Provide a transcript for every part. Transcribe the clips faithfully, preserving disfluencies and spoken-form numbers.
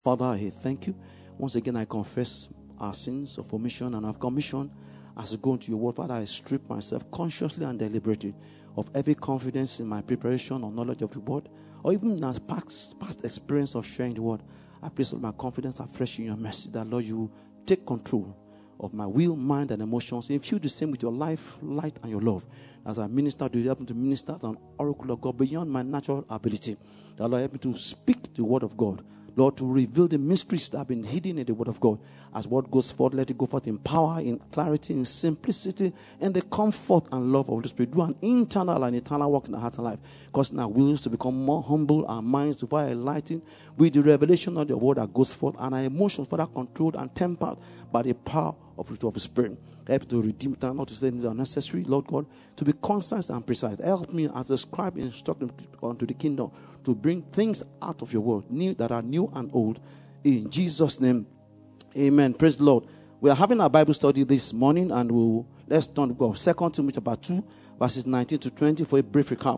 Father, I thank you. Once again, I confess our sins of omission and of commission. As I go into your word, Father, I strip myself consciously and deliberately of every confidence in my preparation or knowledge of the word, or even in our past, past experience of sharing the word. I place all my confidence afresh in your mercy, that, Lord, you take control of my will, mind, and emotions. Infuse the same with your life, light, and your love. As I minister, do you help me to minister as an oracle of God beyond my natural ability? That, Lord, help me to speak the word of God. Lord, to reveal the mysteries that have been hidden in the word of God. As word goes forth, let it go forth in power, in clarity, in simplicity, and the comfort and love of the Spirit. Do an internal and eternal work in our hearts and life. Causing our wills to become more humble, our minds to be enlightened with the revelation of the word that goes forth, and our emotions, Father, controlled and tempered by the power of the Spirit. Help to redeem time, not to say things are necessary, Lord God, to be concise and precise. Help me as a scribe instructed unto the kingdom to bring things out of your word, new that are new and old. In Jesus' name, amen. Praise the Lord. We are having our Bible study this morning, and we'll let's turn to God. Second Timothy chapter two, verses nineteen to twenty for a brief recap.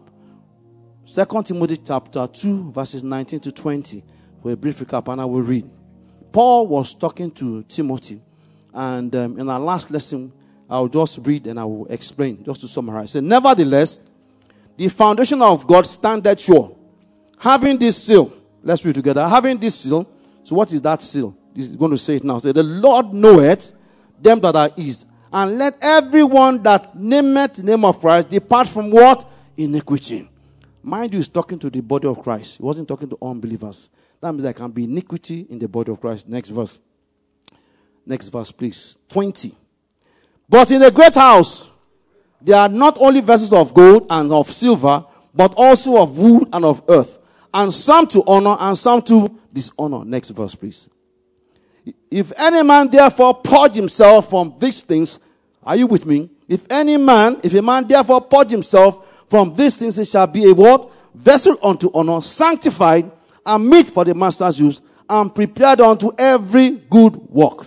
Second Timothy chapter two, verses nineteen to twenty for a brief recap, and I will read. Paul was talking to Timothy. And um, in our last lesson, I'll just read and I will explain, just to summarize. So, nevertheless, the foundation of God standeth sure, having this seal. Let's read together. Having this seal. So what is that seal? He's going to say it now. Say, the Lord knoweth them that are his. And let everyone that nameth the name of Christ depart from what? Iniquity. Mind you, he's talking to the body of Christ. He wasn't talking to unbelievers. That means there can be iniquity in the body of Christ. Next verse. Next verse, please. twenty. But in a great house, there are not only vessels of gold and of silver, but also of wood and of earth. And some to honor and some to dishonor. Next verse, please. If any man therefore purge himself from these things, are you with me? If any man, if a man therefore purge himself from these things, it shall be a what? Vessel unto honor, sanctified, and meet for the master's use, and prepared unto every good work.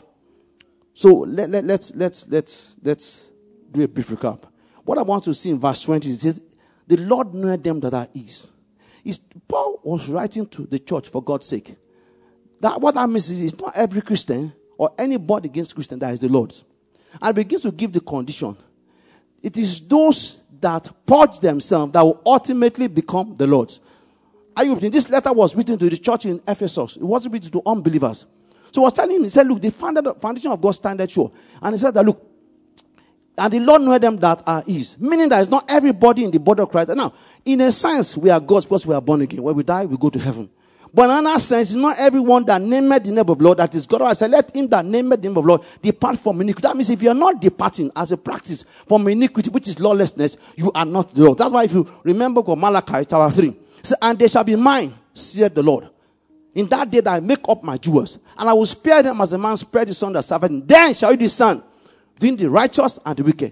So let, let, let's, let's, let's, let's do a brief recap. What I want to see in verse twenty, it says, the Lord knoweth them that are his. Is Paul was writing to the church for God's sake. That what that means is it's not every Christian or anybody against Christian that is the Lord's. And begins to give the condition. It is those that purge themselves that will ultimately become the Lord's. Are you with? This letter was written to the church in Ephesus. It wasn't written to unbelievers. So I was telling him, he said, look, the foundation of God standeth sure. And he said that, look, and the Lord knoweth them that are his. Meaning that it's not everybody in the body of Christ. Now, in a sense, we are God's because we are born again. When we die, we go to heaven. But in another sense, it's not everyone that nameth the name of the Lord that is God. I said, let him that nameth the name of the Lord depart from iniquity. That means if you are not departing as a practice from iniquity, which is lawlessness, you are not the Lord. That's why if you remember Malachi chapter three, it says, and they shall be mine, saith the Lord. In that day that I make up my jewels, and I will spare them as a man spared his son that serveth him. Then shall you discern between the righteous and the wicked.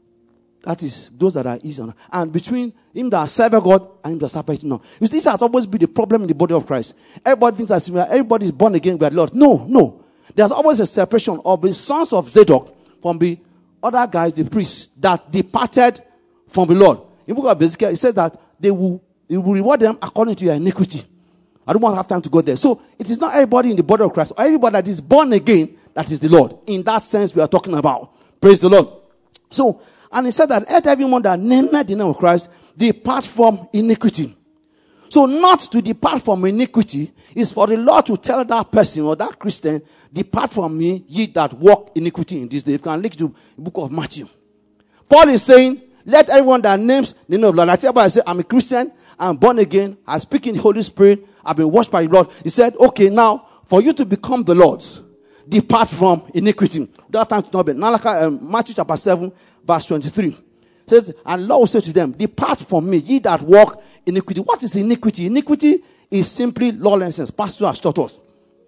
That is those that are easy. And between him that serve God and him that serveth not. You see, this has always been the problem in the body of Christ. Everybody thinks that everybody is born again by the Lord. No, no. There's always a separation of the sons of Zadok from the other guys, the priests, that departed from the Lord. In the book of Ezekiel, it says that they will, they will reward them according to your iniquity. I don't want to have time to go there. So it is not everybody in the body of Christ or everybody that is born again that is the Lord. In that sense, we are talking about. Praise the Lord. So, and he said that let everyone that nameth the name of Christ depart from iniquity. So not to depart from iniquity is for the Lord to tell that person or that Christian, depart from me, ye that walk iniquity in this day. You can link to the book of Matthew. Paul is saying, let everyone that names the name of the Lord. I tell you, I say, I'm a Christian, I'm born again, I speak in the Holy Spirit, I've been washed by the Lord. He said, okay, now, for you to become the Lord's, depart from iniquity. We don't have time to know about um, Matthew chapter seven, verse twenty-three. It says, and Lord will say to them, depart from me, ye that walk iniquity. What is iniquity? Iniquity is simply lawlessness. Pastor has taught us.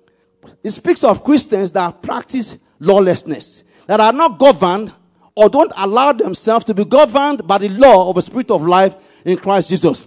It speaks of Christians that practice lawlessness, that are not governed or don't allow themselves to be governed by the law of the Spirit of life in Christ Jesus.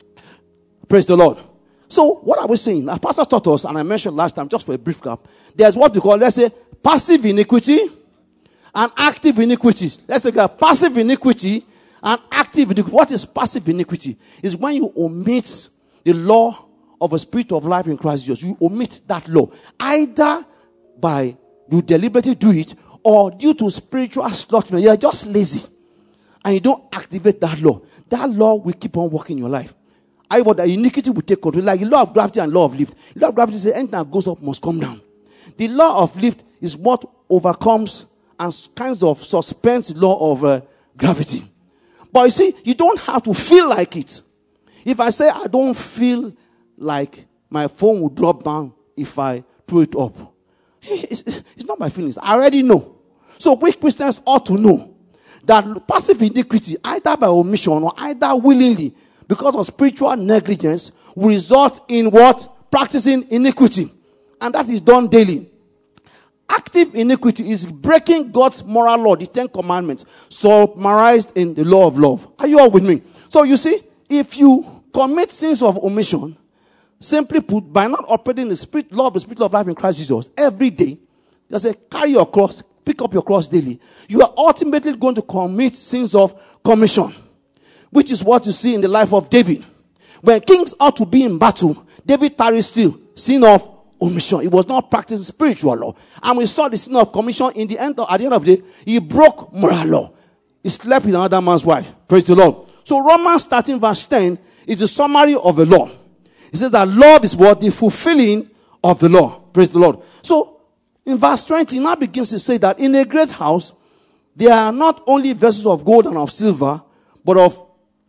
Praise the Lord. So, what are we saying? Our pastor taught us, and I mentioned last time, just for a brief cap, there's what we call, let's say, passive iniquity and active iniquity. Let's say, passive iniquity and active iniquity. What is passive iniquity? It's when you omit the law of a spirit of life in Christ Jesus, you omit that law. Either by you deliberately do it, or due to spiritual slothfulness, you're just lazy. And you don't activate that law. That law will keep on working in your life. I thought that iniquity will take control. Like the law of gravity and law of lift. The law of gravity says anything that goes up must come down. The law of lift is what overcomes and kinds of suspends the law of uh, gravity. But you see, you don't have to feel like it. If I say I don't feel like my phone will drop down if I throw it up, it's, it's not my feelings. I already know. So we Christians ought to know that passive iniquity, either by omission or either willingly, because of spiritual negligence, will result in what? Practicing iniquity. And that is done daily. Active iniquity is breaking God's moral law, the Ten Commandments, summarized in the law of love. Are you all with me? So you see, if you commit sins of omission, simply put, by not operating the spirit law of the spirit of life in Christ Jesus every day, just say, carry your cross, pick up your cross daily, you are ultimately going to commit sins of commission, which is what you see in the life of David. When kings ought to be in battle, David tarried still, sin of omission. He was not practicing spiritual law. And we saw the sin of commission in the end of, at the end of the day, he broke moral law. He slept with another man's wife. Praise the Lord. So Romans thirteen verse ten is the summary of the law. It says that love is what? The fulfilling of the law. Praise the Lord. So in verse twenty, now begins to say that in a great house, there are not only vessels of gold and of silver, but of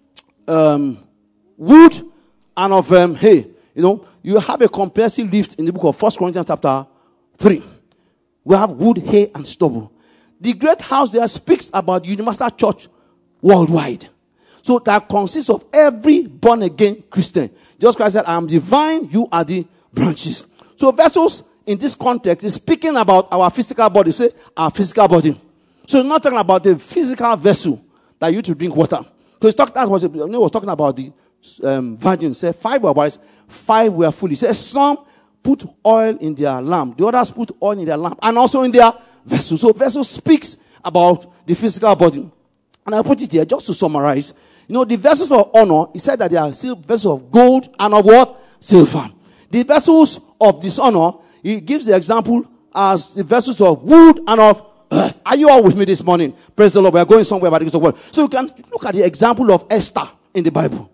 um, wood and of um, hay. You know, you have a comprehensive list in the book of First Corinthians chapter three. We have wood, hay, and stubble. The great house there speaks about the universal church worldwide. So that consists of every born-again Christian. Jesus Christ said, I am the vine, you are the branches. So vessels in this context is speaking about our physical body. Say, our physical body. So it's not talking about the physical vessel that you to drink water. So it's talking, that's what it was talking about the um, virgin. Say, five were wise, five were foolish. He said, some put oil in their lamp. The others put oil in their lamp. And also in their vessel. So vessel speaks about the physical body. And I put it here just to summarize. You know, the vessels of honor, he said that they are still vessels of gold and of what? Silver. The vessels of dishonor, he gives the example as the vessels of wood and of earth. Are you all with me this morning? Praise the Lord. We are going somewhere by the grace of God. So you can look at the example of Esther in the Bible.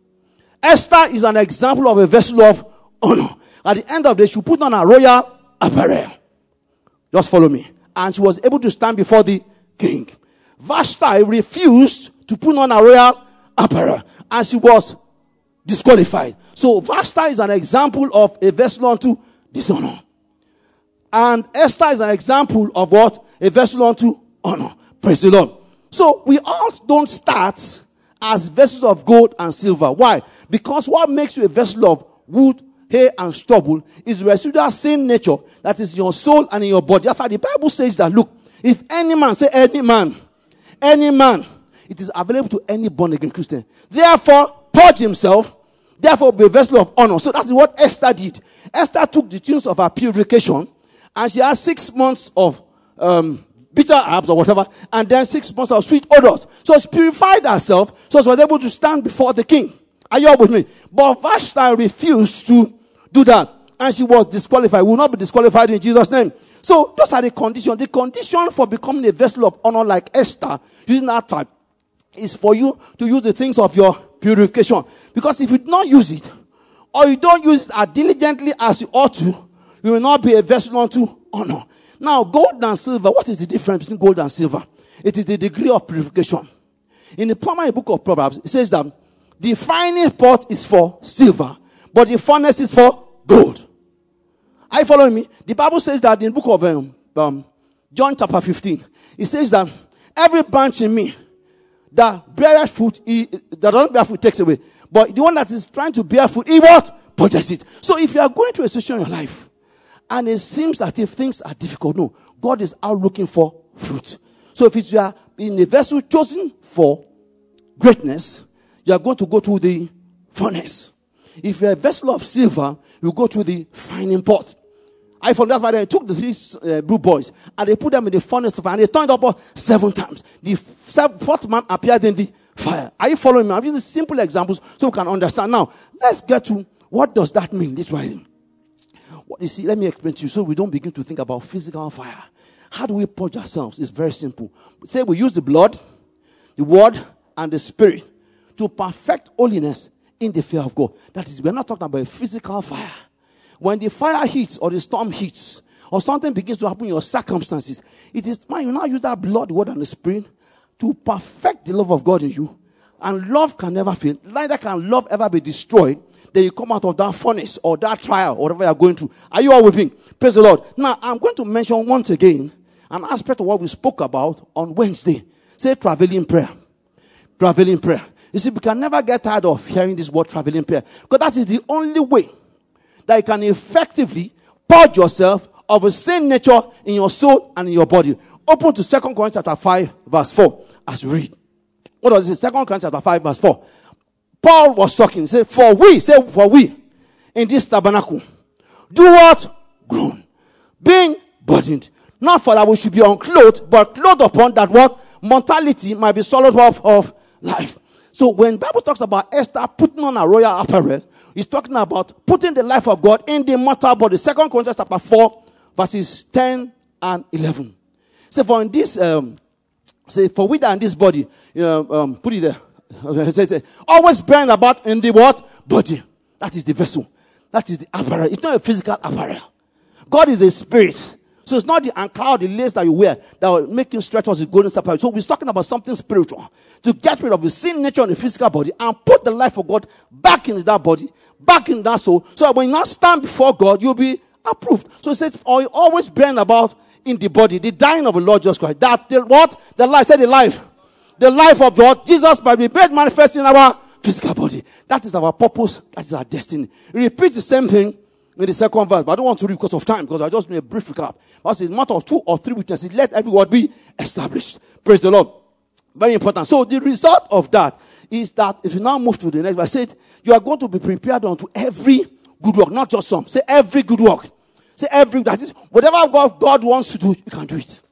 Esther is an example of a vessel of honor. At the end of the day, she put on a royal apparel. Just follow me. And she was able to stand before the king. Vashti refused to put on a royal apparel, and she was disqualified. So Vashti is an example of a vessel unto dishonor. And Esther is an example of what? A vessel unto honor. Praise the Lord. So we all don't start as vessels of gold and silver. Why? Because what makes you a vessel of wood, hay, and stubble is the residual sin nature that is in your soul and in your body. That's why the Bible says that, look, if any man, say any man, any man, it is available to any born-again Christian. Therefore, purge himself, therefore be a vessel of honor. So that's what Esther did. Esther took the tunes of her purification, and she had six months of um, bitter herbs or whatever, and then six months of sweet odors. So she purified herself, so she was able to stand before the king. Are you all with me? But Vashti refused to do that, and she was disqualified. Will not be disqualified in Jesus' name. So those are the conditions. The condition for becoming a vessel of honor like Esther, using that type, is for you to use the things of your purification. Because if you do not use it, or you don't use it as diligently as you ought to, you will not be a vessel unto honor. Now, gold and silver, what is the difference between gold and silver? It is the degree of purification. In the primary book of Proverbs, it says that the finest pot is for silver, but the furnace is for gold. Are you following me? The Bible says that in the book of um, um, John chapter fifteen, it says that every branch in me that beareth fruit, he, that doesn't bear fruit takes away. But the one that is trying to bear fruit, he what? Purges it. So if you are going through a situation in your life, and it seems that if things are difficult, no, God is out looking for fruit. So if it's, you are in a vessel chosen for greatness, you are going to go through the furnace. If you're a vessel of silver, you go through the fining pot. I found that's why they took the three uh, blue boys and they put them in the furnace of fire and they turned up seven times. The fourth man appeared in the fire. Are you following me? I'm using simple examples so we can understand. Now, let's get to What does that mean, literally? What you see, let me explain to you so we don't begin to think about physical fire. How do we purge ourselves? It's very simple. Say we use the blood, the word, and the spirit to perfect holiness in the fear of God. That is, we're not talking about a physical fire. When the fire hits or the storm hits or something begins to happen in your circumstances, it is man, you now use that blood, the word, and the spirit to perfect the love of God in you. And love can never fail. Neither can love ever be destroyed. Then you come out of that furnace or that trial or whatever you're going through. Are you all with me? Praise the Lord. Now, I'm going to mention once again an aspect of what we spoke about on Wednesday. Say traveling prayer. Traveling prayer. You see, we can never get tired of hearing this word traveling prayer. Because that is the only way that you can effectively purge yourself of a sin nature in your soul and in your body. Open to Second Corinthians chapter five, verse four, as we read. What does it say? Second Corinthians chapter five, verse four. Paul was talking. He said, for we, say for we, in this tabernacle, do what? Groan. Being burdened. Not for that we should be unclothed, but clothed upon that what? Mortality might be swallowed up of life. So when the Bible talks about Esther putting on a royal apparel, it's talking about putting the life of God in the mortal body. Second Corinthians chapter four, verses ten and eleven. So for in this, um, say for we that in this body, uh, um, put it there. Say, say, always bearing about in the what? Body. That is the vessel. That is the apparel. It's not a physical apparel. God is a spirit. So it's not the ankara, the lace that you wear that will make you stretch as you go inside. So we're talking about something spiritual. To get rid of the sin nature in the physical body and put the life of God back in that body, back in that soul. So that when you now stand before God, you'll be approved. So it says, always bearing about in the body, the dying of the Lord Jesus Christ. That the what? The life. Say the life. The life of God, Jesus might be made manifest in our physical body. That is our purpose. That is our destiny. It repeats the same thing in the second verse, but I don't want to read because of time, because I just made a brief recap. But it's a matter of two or three witnesses. Let every word be established. Praise the Lord. Very important. So the result of that is that if you now move to the next verse, I said, you are going to be prepared unto every good work, not just some. Say every good work. Say every, that is, whatever God, God wants to do, you can do it.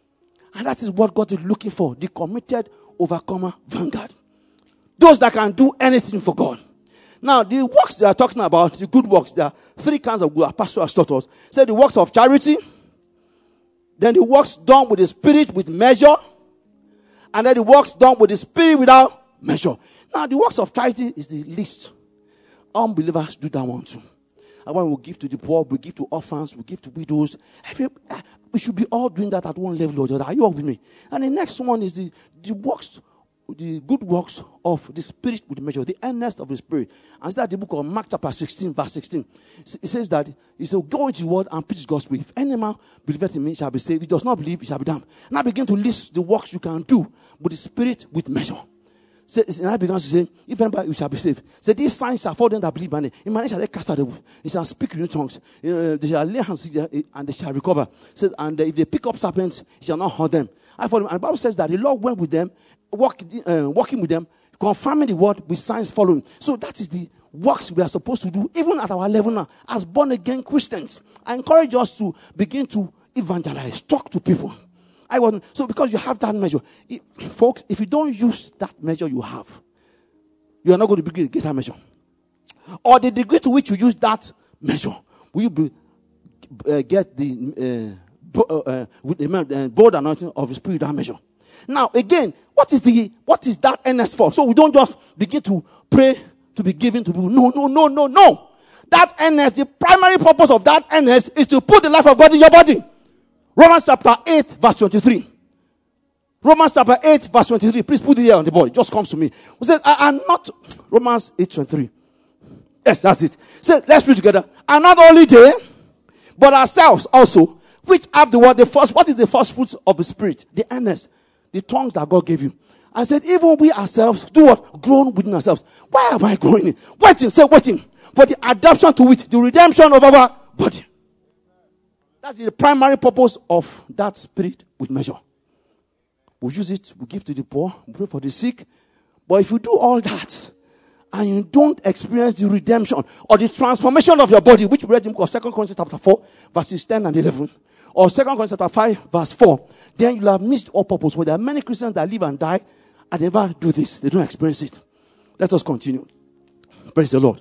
And that is what God is looking for. The committed overcomer vanguard. Those that can do anything for God. Now, the works they are talking about, the good works, there are three kinds of good. Pastor has taught us. Say the works of charity, then the works done with the spirit with measure, and then the works done with the spirit without measure. Now, the works of charity is the least. Unbelievers do that one too. And when we give to the poor, we give to orphans, we give to widows. Every, we should be all doing that at one level or the other. Are you all with me? And the next one is the, the works, the good works of the spirit with measure, the earnest of the spirit. And it's that the book of Mark chapter sixteen, verse sixteen. It says that he said, go into the world and preach the gospel. If any man believeth in me shall be saved. If he does not believe, he shall be damned. And I begin to list the works you can do with the spirit with measure. So, and I began to say, if anybody you shall be saved. So these signs shall follow them that believe by name. In my name shall they cast out the devil. They shall speak in new tongues. Uh, they shall lay hands and they shall recover. So, and uh, if they pick up serpents, it shall not hurt them. I follow them. And the Bible says that the Lord went with them, walk, uh, walking with them, confirming the word with signs following. So that is the works we are supposed to do, even at our level now, as born again Christians. I encourage us to begin to evangelize, talk to people. I wasn't, so because you have that measure, it, folks, if you don't use that measure you have, you are not going to begin to get that measure. Or the degree to which you use that measure, will you be, uh, get the uh, bo- uh, with the uh, bold anointing of the spirit that measure? Now again, what is the what is that earnest for? So we don't just begin to pray to be given to people. No, no, no, no, no. That earnest, the primary purpose of that earnest is to put the life of God in your body. Romans chapter eight, verse twenty-three. Romans chapter eight, verse twenty-three. Please put it here on the board. It just comes to me. We said, I am not, Romans eight, twenty-three. Yes, that's it. So let's read together. And not only they, but ourselves also, which have the word, the first, what is the first fruits of the Spirit? The earnest, the tongues that God gave you. I said, even we ourselves, do what? Groan within ourselves. Why am I growing? Waiting, say waiting for the adoption to it, the redemption of our body. That's the primary purpose of that spirit with measure. We use it, we give to the poor, we pray for the sick. But if you do all that, and you don't experience the redemption or the transformation of your body, which we read in the book of Second Corinthians chapter four, verses ten and eleven, or Second Corinthians chapter five, verse four, then you'll have missed all purpose. For there are many Christians that live and die, and they never do this. They don't experience it. Let us continue. Praise the Lord.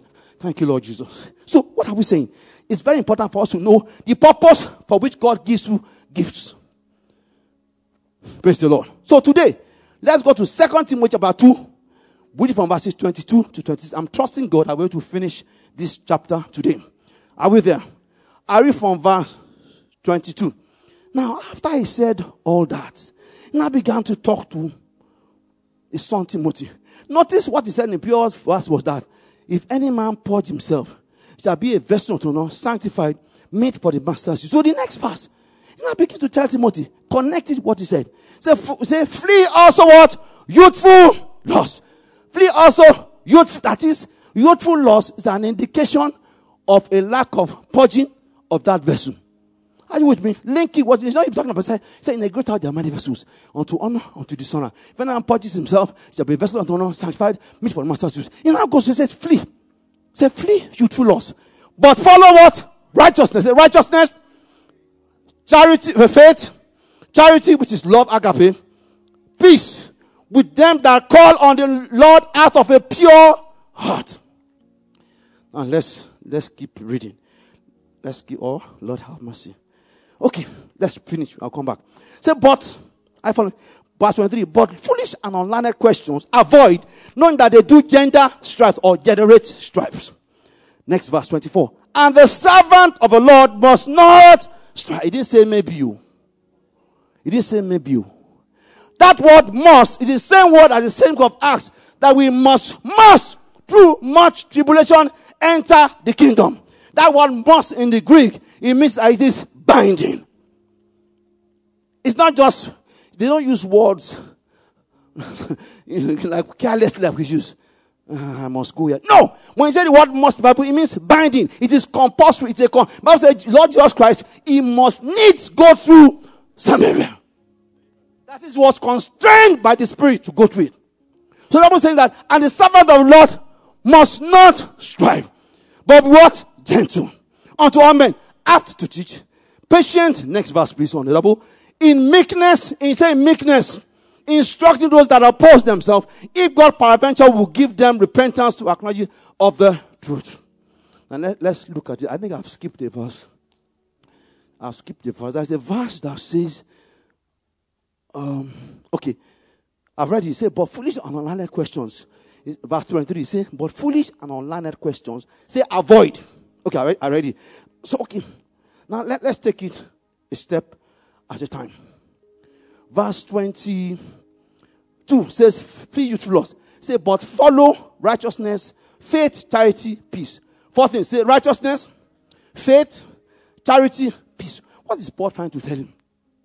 Thank you, Lord Jesus. So what are we saying? It's very important for us to know the purpose for which God gives you gifts. Praise the Lord. So today, let's go to Second Timothy chapter two. Read from verses twenty-two to twenty-six. I'm trusting God I'm going to finish this chapter today. Are we there? I read from verse twenty-two. Now, after he said all that, he now began to talk to his son Timothy. Notice what he said in the previous verse was that if any man purge himself, he shall be a vessel to honor, sanctified, made for the master's use. So the next verse, he now begins to tell Timothy, connect it what he said. Say, say flee also what? Youthful lust. Flee also youth. That is, youthful lust is an indication of a lack of purging of that vessel. Are you with me? Link it. What it's not even talking about. Say, say in a great house there are many vessels. Unto honor, unto dishonor. If anyone purges himself, he shall be a vessel unto honor, sanctified, meet for the master's use. He now goes and says, flee. Say, flee youthful lust. But follow what? Righteousness. Say, righteousness, charity, faith, charity, which is love, agape, peace with them that call on the Lord out of a pure heart. Now let's let's keep reading. Let's keep. Oh, Lord have mercy. Okay, let's finish. I'll come back. Say, but I follow. Verse twenty-three. But foolish and unlearned questions avoid, knowing that they do gender strife or generate strife. Next verse twenty-four. And the servant of the Lord must not strive. It didn't say maybe you. It didn't say maybe you. That word must is the same word as the same of Acts that we must, must, through much tribulation, enter the kingdom. That word must in the Greek, it means that it is binding. It's not just, they don't use words like carelessly like we use. Uh, I must go here. No! When you say the word must, Bible, it means binding. It is compulsory. It's a con- Bible says, Lord Jesus Christ, he must needs go through Samaria. That is what's constrained by the Spirit to go through it. So the Bible saying that, and the servant of the Lord must not strive, but what? Gentle. Unto all men, apt to teach, patient. Next verse, please, on the double. In meekness, in saying meekness, instructing those that oppose themselves, if God peradventure will give them repentance to acknowledge of the truth. And let, let's look at it. I think I've skipped a verse. I've skipped the verse. There's a verse that says, um, okay, I've read it. It says, but foolish and unlearned questions. Verse twenty-three, say, but foolish and unlearned questions, say, avoid. Okay, I read, I read it. So, okay, now let, let's take it a step at a time. Verse twenty-two says, flee youthful lust. Say, but follow righteousness, faith, charity, peace. Fourth thing, say, righteousness, faith, charity, peace. What is Paul trying to tell him?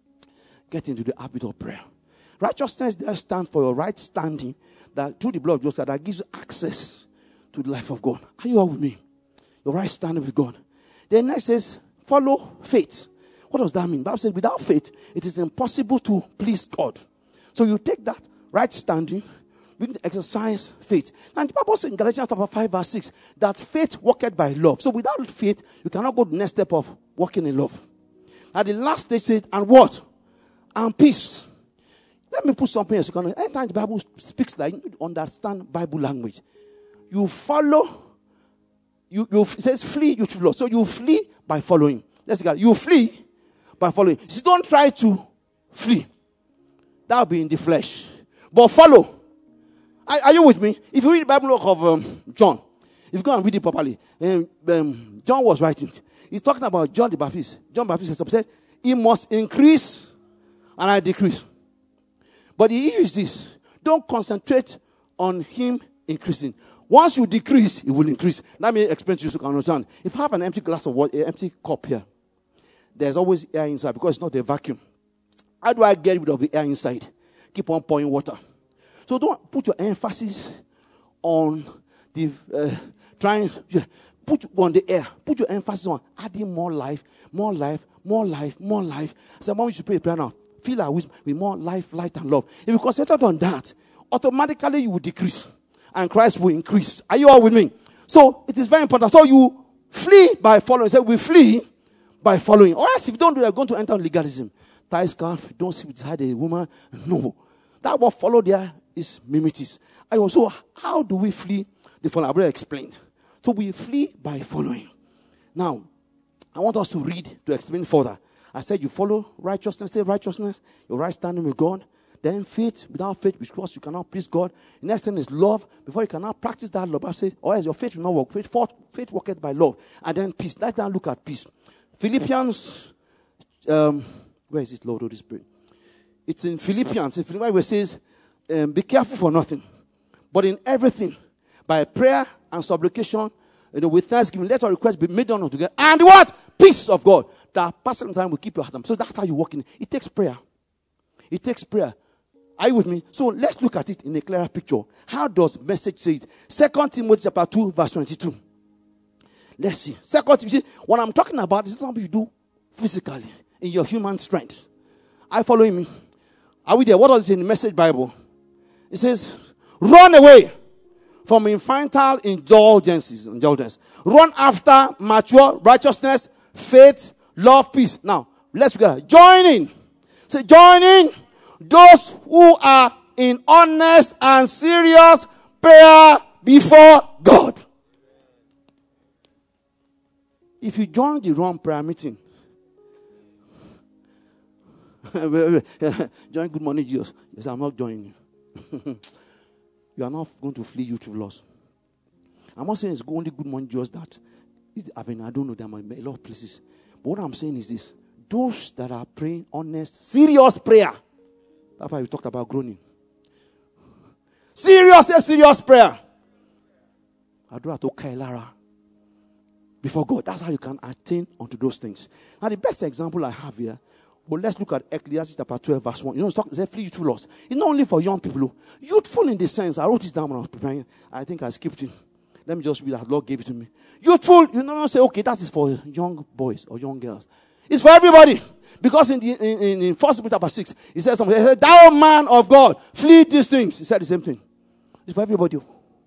Get into the habit of prayer. Righteousness there stands for your right standing that through the blood of Jesus that gives you access to the life of God. Are you all with me? Your right standing with God. Then next says, follow faith. What does that mean? The Bible says, without faith, it is impossible to please God. So you take that right standing, we need to exercise faith. And the Bible says in Galatians chapter five, verse six, that faith worketh by love. So without faith, you cannot go to the next step of walking in love. At the last stage says, and what? And peace. Let me put something else. Anytime the Bible speaks like you understand Bible language. You follow, you, you it says flee, you follow. So you flee by following. Let's go. You flee by following. So don't try to flee. That will be in the flesh. But follow. Are, are you with me? If you read the Bible book of um, John, if you go and read it properly, um, um, John was writing. He's talking about John the Baptist. John the Baptist said, he must increase and I decrease. But the issue is this. Don't concentrate on him increasing. Once you decrease, it will increase. Let me explain to you so you can understand. If I have an empty glass of water, an empty cup here, there's always air inside because it's not a vacuum. How do I get rid of the air inside? Keep on pouring water. So don't put your emphasis on the uh, trying. Yeah, put on the air. Put your emphasis on adding more life, more life, more life, more life. Someone should pray a prayer now. Fill our with, with more life, light, and love. If you concentrate on that, automatically you will decrease. And Christ will increase. Are you all with me? So it is very important. So you flee by following. Say, we flee by following. Or else if you don't do that, you're going to enter legalism. Tie scarf, don't sit beside a woman. No. That what follow there is mimics. I also, how do we flee the follow? I've already explained. So we flee by following. Now, I want us to read to explain further. I said you follow righteousness, say righteousness, your right standing with God. Then faith, without faith, which course you cannot please God. The next thing is love. Before you cannot practice that love, I say, or else your faith will not work. Faith, faith worketh by love. And then peace. Let's now look at peace. Philippians, um, where is it, Lord Holy Spirit? It's in Philippians. In Philippians, where it says, um, be careful for nothing, but in everything, by prayer and supplication, you know, with thanksgiving, let our requests be made known unto God. And what? Peace of God. That personal time will keep your heart. So that's how you walk in. It takes prayer. It takes prayer. Are you with me? So let's look at it in a clearer picture. How does message say it? Second Timothy chapter two, verse twenty-two. Let's see. Second Timothy, what I'm talking about is something you do physically, in your human strength. Are you following me? Are we there? What does it say in the Message Bible? It says, run away from infantile indulgences. Indulgence. Run after mature righteousness, faith, love, peace. Now, let's go. Join in. Say, join in those who are in honest and serious prayer before God. If you join the wrong prayer meeting, join Good Morning Jesus. Yes, I'm not joining you. You are not going to flee YouTube loss. I'm not saying it's only Good Morning Jesus that. I mean, I don't know, there are a lot of places. But what I'm saying is this. Those that are praying honest, serious prayer. That's why we talked about groaning. Serious, serious prayer. Adora to Kailara. Before God. That's how you can attain unto those things. Now, the best example I have here, well, let's look at Ecclesiastes chapter twelve, verse one. You know, it's talking, it's youthful loss. It's not only for young people. Youthful in the sense, I wrote this down when I was preparing. I think I skipped it. Let me just read that. Lord gave it to me. Youthful, you don't say, okay, that is for young boys or young girls. It's for everybody. Because in the in, in, in First Peter chapter six, he says something. He said, thou man of God, flee these things. He said the same thing. It's for everybody.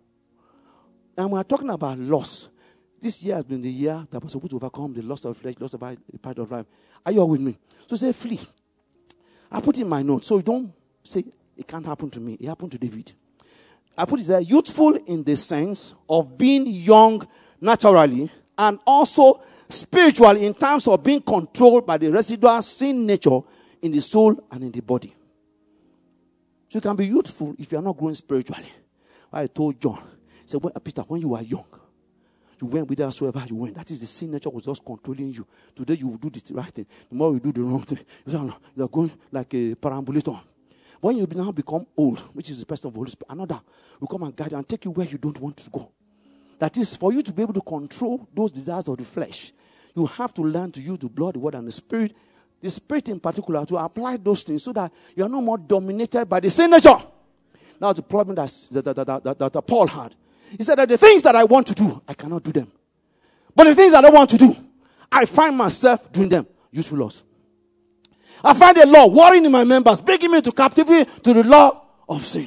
And we're talking about loss. This year has been the year that was supposed to overcome the loss of flesh, loss of the pride of life. Are you all with me? So say flee. I put in my notes. So you don't say it can't happen to me. It happened to David. I put it there, youthful in the sense of being young naturally and also spiritual in terms of being controlled by the residual sin nature in the soul and in the body. So you can be youthful if you are not growing spiritually. I told John, he said, well, Peter, when you were young, you went whithersoever you went. That is the sin nature was just controlling you. Today you will do the right thing. Tomorrow you do the wrong thing. You say, no, you are going like a perambulator. When you now become old, which is the person of the Holy Spirit, another will come and guide you and take you where you don't want to go. That is, for you to be able to control those desires of the flesh, you have to learn to use the blood, the word, and the spirit, the spirit in particular, to apply those things so that you are no more dominated by the sin nature. Now, the problem that, that, that, that, that, that Paul had, he said that the things that I want to do, I cannot do them. But the things that I don't want to do, I find myself doing them. Useful loss. I find the law warring in my members, bringing me into captivity to the law of sin.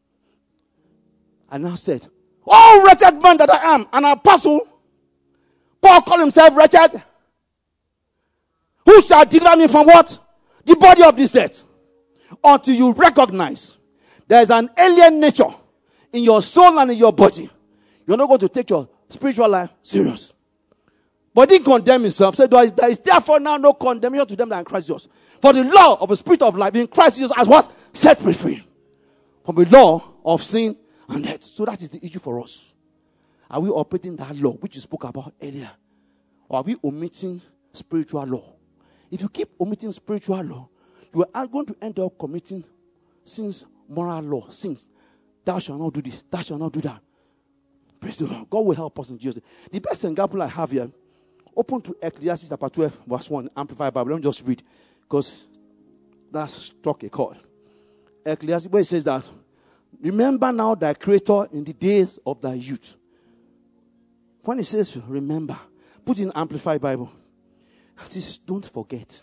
I now said, oh, wretched man that I am, an apostle. Paul called himself wretched. Who shall deliver me from what? The body of this death. Until you recognize there is an alien nature in your soul and in your body. You're not going to take your spiritual life serious. But he didn't condemn himself. Said, there is, there is therefore now no condemnation to them that are in Christ Jesus. For the law of the spirit of life in Christ Jesus has what? Set me free from the law of sin and death. So that is the issue for us. Are we operating that law which you spoke about earlier? Or are we omitting spiritual law? If you keep omitting spiritual law, you are going to end up committing sins, moral law, sins. Thou shalt not do this, thou shalt not do that. Praise the Lord. God will help us in Jesus' name. The best example I have here, open to Ecclesiastes chapter twelve, verse one, Amplified Bible. Let me just read, because that struck a chord. Ecclesiastes, where it says that, remember now thy Creator in the days of thy youth. When it says remember, put in Amplified Bible. It says, don't forget.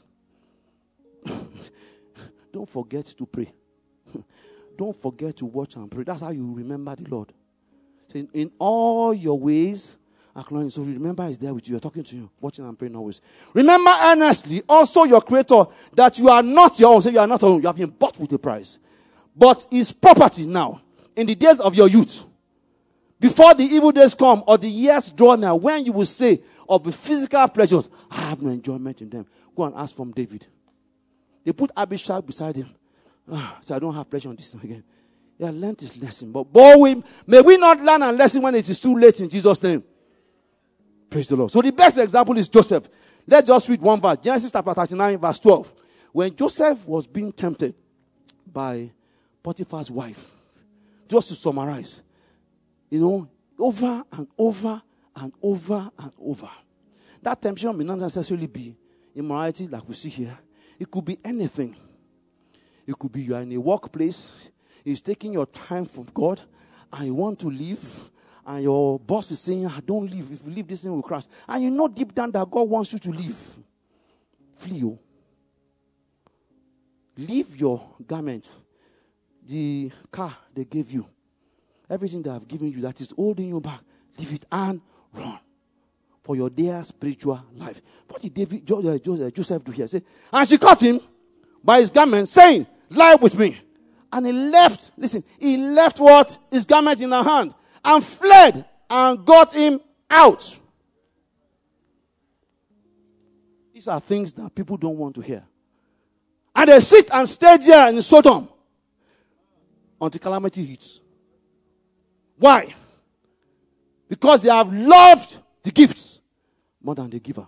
Don't forget to pray. Don't forget to watch and pray. That's how you remember the Lord. So in, in all your ways, acknowledge. So remember is there with you. You're talking to you, watching and praying always. Remember earnestly also your Creator, that you are not your own. Say you are not your own. You have been bought with a price. But is property now in the days of your youth. Before the evil days come or the years draw near, when you will say of the physical pleasures, I have no enjoyment in them. Go and ask from David. They put Abishai beside him. Ah, so I don't have pleasure on this thing again. He had learned his lesson. But boy, we, may we not learn a lesson when it is too late in Jesus' name. Praise the Lord. So the best example is Joseph. Let's just read one verse. Genesis chapter thirty-nine, verse twelve. When Joseph was being tempted by Potiphar's wife, just to summarize, you know, over and over and over and over. That temptation may not necessarily be immorality like we see here. It could be anything. It could be you are in a workplace, it's taking your time from God, and you want to leave, and your boss is saying, don't leave. If you leave, this thing will crash. And you know deep down that God wants you to leave. Flee. Oh. Leave your garment, the car they gave you, everything they have given you that is holding you back, leave it and run for your dear spiritual life. What did David, Joseph do here? Say, and she caught him by his garment, saying, lie with me. And he left, listen, he left what? His garment in her hand, and fled and got him out. These are things that people don't want to hear. And they sit and stay there in Sodom until calamity hits. Why? Because they have loved the gifts more than the giver.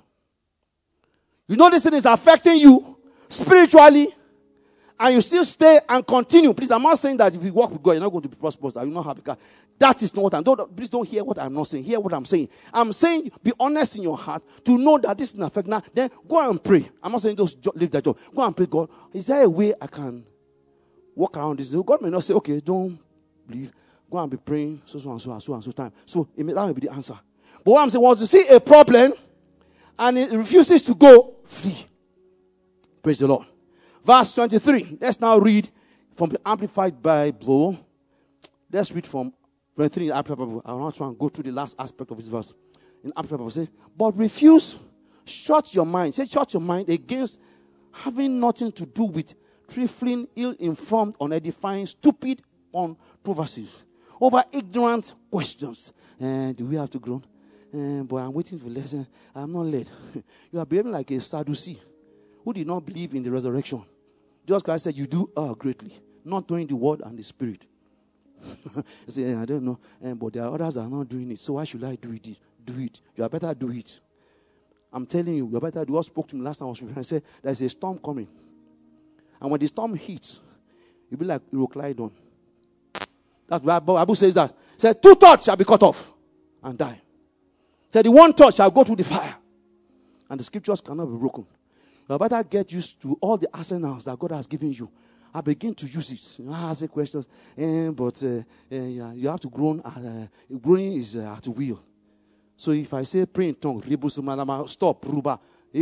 You know this thing is affecting you spiritually, and you still stay and continue. Please, I'm not saying that if you walk with God, you're not going to be prosperous. I will not have a car. That is not what I'm don't, please don't hear what I'm not saying. Hear what I'm saying. I'm saying be honest in your heart to know that this is not affecting. Now, then go and pray. I'm not saying just leave that job. Go and pray, God. Is there a way I can walk around this? God may not say, okay, don't leave. Go and be praying so, so, and so, and so, and so time. So it may, that may be the answer. But what I'm saying was to see a problem and it refuses to go, flee. Praise the Lord. Verse twenty-three. Let's now read from the Amplified Bible. Let's read from twenty-three in the Amplified Bible. I will not try and go through the last aspect of this verse. In Amplified Bible, say, but refuse, shut your mind. Say, shut your mind against having nothing to do with trifling, ill-informed, unedifying, stupid controversies over ignorant questions. Uh, do we have to groan? Uh, but I'm waiting for lesson. I'm not led. You are behaving like a Sadducee who did not believe in the resurrection. Just Christ said, you do uh, greatly, not doing the word and the spirit. You say, I don't know, um, but there are others that are not doing it. So why should I do it? Do it. You are better do it. I'm telling you, you are better do. God spoke to me last time I was with him and said, there's a storm coming. And when the storm hits, you'll be like Euroclydon. That's why the Bible says that. It said, two thoughts shall be cut off and die. It said, the one thought shall go through the fire. And the scriptures cannot be broken. You better get used to all the arsenals that God has given you. I begin to use it. You know, I ask questions, eh, but uh, uh, yeah, you have to groan. Uh, groaning is uh, at will. So if I say pray in tongues, stop, ruba,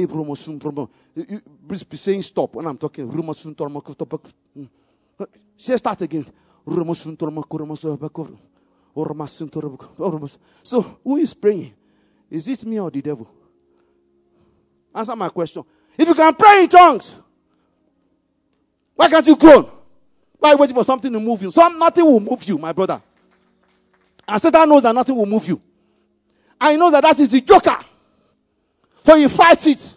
please be saying stop when I'm talking. Say start again. So who is praying? Is it me or the devil? Answer my question. If you can pray in tongues, why can't you groan? Why are you waiting for something to move you? Some nothing will move you, my brother. And Satan knows that nothing will move you. I know that that is the joker. So he fights it.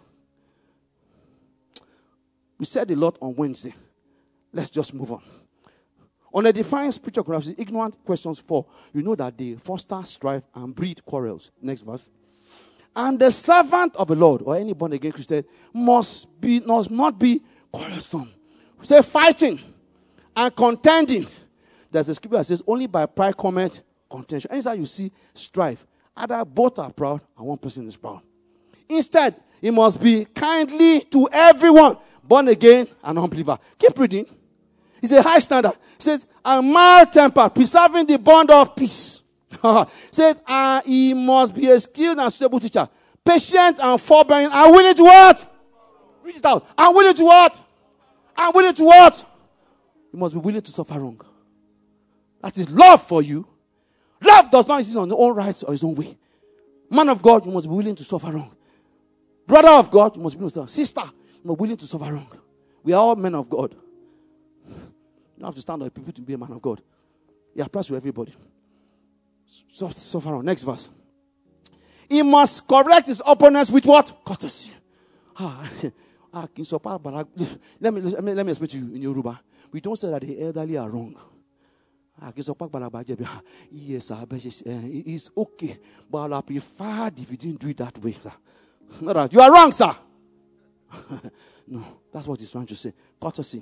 We said a lot on Wednesday. Let's just move on. On a defined spiritual controversy, ignorant questions for, you know that they foster strife and breed quarrels. Next verse. And the servant of the Lord, or any born again Christian, must be must not be quarrelsome. Say fighting and contending. There's a scripture that says only by pride cometh contention. Anytime you see strife, either both are proud and one person is proud. Instead, it must be kindly to everyone, born again and unbeliever. Keep reading. It's a high standard. It says, and mild tempered, preserving the bond of peace. Said, uh, he must be a skilled and stable teacher, patient and forbearing, and willing to what? Read it out. And willing to what? And willing to what? You must be willing to suffer wrong. That is love for you. Love does not exist on its own rights or its own way. Man of God, you must be willing to suffer wrong. Brother of God, you must be willing to suffer. Sister, you must be willing to suffer wrong. We are all men of God. You don't have to stand on people to be a man of God. It applies to everybody. So, so far on. Next verse. He must correct his opponents with what? Courtesy. Ah, ah, let me let me let me explain to you in Yoruba. We don't say that the elderly are wrong. Yes, it's okay, but I prefer if you didn't do it that way, sir. No, that you are wrong, sir. No, that's what he's trying to say. Courtesy.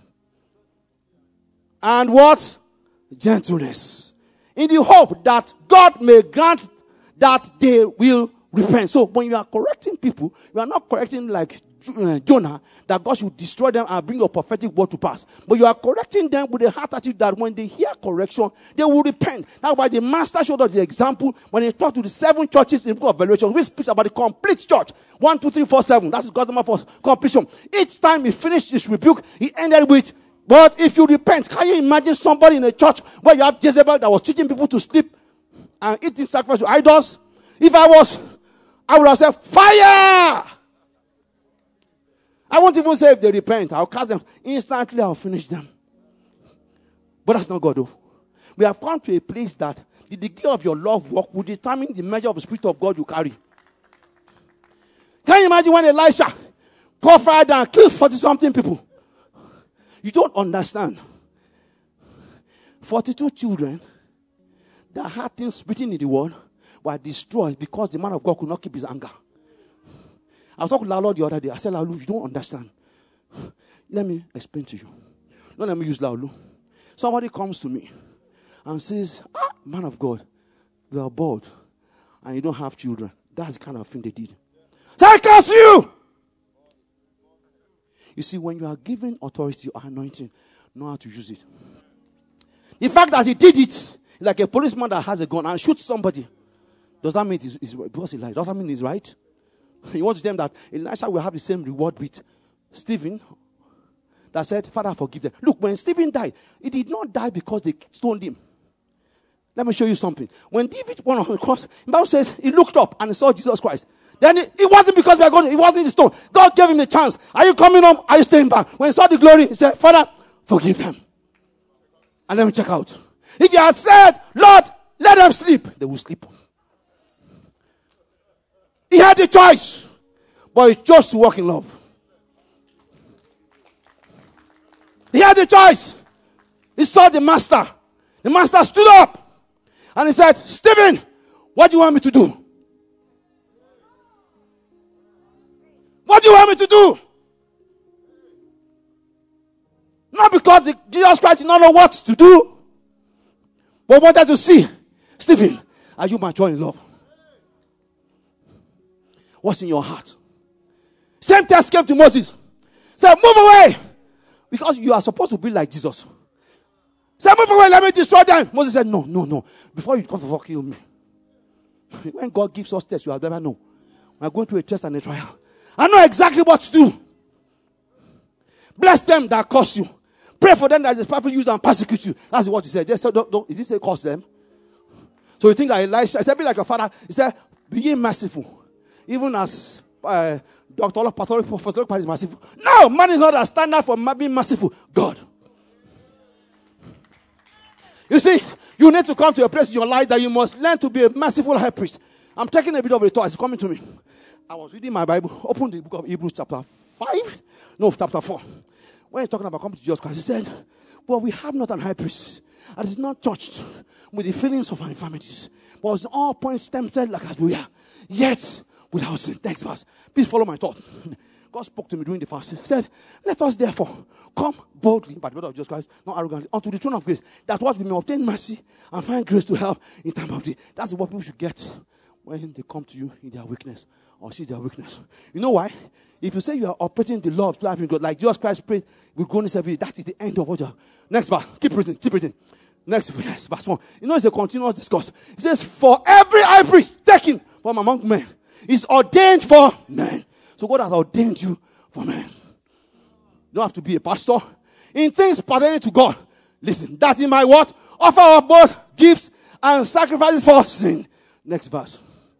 And what? Gentleness. In the hope that God may grant that they will repent. So when you are correcting people, you are not correcting like uh, Jonah, that God should destroy them and bring your prophetic word to pass. But you are correcting them with a heart attitude that when they hear correction, they will repent. That's why the master showed us the example when he talked to the seven churches in the book of Revelation, which speaks about the complete church. One, two, three, four, seven. That's God's number for completion. Each time he finished his rebuke, he ended with, but if you repent, can you imagine somebody in a church where you have Jezebel that was teaching people to sleep and eating sacrifice to idols? If I was, I would have said, fire! I won't even say if they repent. I'll cast them. Instantly, I'll finish them. But that's not God, though. We have come to a place that the degree of your love walk will determine the measure of the Spirit of God you carry. Can you imagine when Elisha caught fire and killed forty-something people? You don't understand. forty-two children that had things written in the word were destroyed because the man of God could not keep his anger. I was talking to Lalo the other day. I said, Lalo, you don't understand. Let me explain to you. Don't let me use Lalo. Somebody comes to me and says, ah, man of God, you are bald and you don't have children. That's the kind of thing they did. So I curse you. You see, when you are given authority or anointing, know how to use it. The fact that he did it, like a policeman that has a gun and shoots somebody, does that mean it's, it's because he lied? Does that mean he's right? You want to tell him that Elisha will have the same reward with Stephen that said, Father, forgive them. Look, when Stephen died, he did not die because they stoned him. Let me show you something. When David went on the cross, the Bible says he looked up and he saw Jesus Christ. Then it, it wasn't because we are going, it wasn't the stone. God gave him the chance. Are you coming home? Are you staying back? When he saw the glory, he said, Father, forgive them. And let me check out. If you had said, Lord, let them sleep, they will sleep. He had the choice, but he chose to walk in love. He had the choice. He saw the master. The master stood up and he said, Stephen, what do you want me to do? What do you want me to do? Not because the, Jesus Christ did not know what to do, but wanted to see, Stephen, are you mature in love? What's in your heart? Same test came to Moses. Said, move away. Because you are supposed to be like Jesus. Said, move away, let me destroy them. Moses said, no, no, no. Before you come to kill me. When God gives us tests, you have never know. We are going through a test and a trial. I know exactly what to do. Bless them that curse you. Pray for them that is powerful use and persecute you. That's what he said. Just said, don't, don't, he didn't say curse them. So you think that Elisha, he said, be like your father. He said, be ye merciful. Even as uh, Doctor Pathologic Apostolic Party is merciful. No, man is not a standard for being merciful. God. You see, you need to come to a place in your life that you must learn to be a merciful high priest. I'm taking a bit of a thought. It's coming to me. I was reading my Bible. Open the book of Hebrews chapter five. No, chapter four. When he's talking about coming to Jesus Christ, he said, well, we have not an high priest that is not touched with the feelings of our infirmities, but was in all points tempted like as we are, yet without sin. Next verse. Please follow my thought. God spoke to me during the fast. He said, let us therefore come boldly by the blood of Jesus Christ, not arrogantly, unto the throne of grace, that what we may obtain mercy and find grace to help in time of need. That's what people should get when they come to you in their weakness or see their weakness. You know why? If you say you are operating the law of life in God, like Jesus Christ prayed with groanings every day, that is the end of what you are. Next verse. Keep reading. Keep reading. Next verse. Verse one. You know it's a continuous discourse. It says, for every high priest taken from among men is ordained for men. So God has ordained you for men. You don't have to be a pastor. In things pertaining to God, listen, that in my what? Offer of both gifts and sacrifices for sin. Next verse.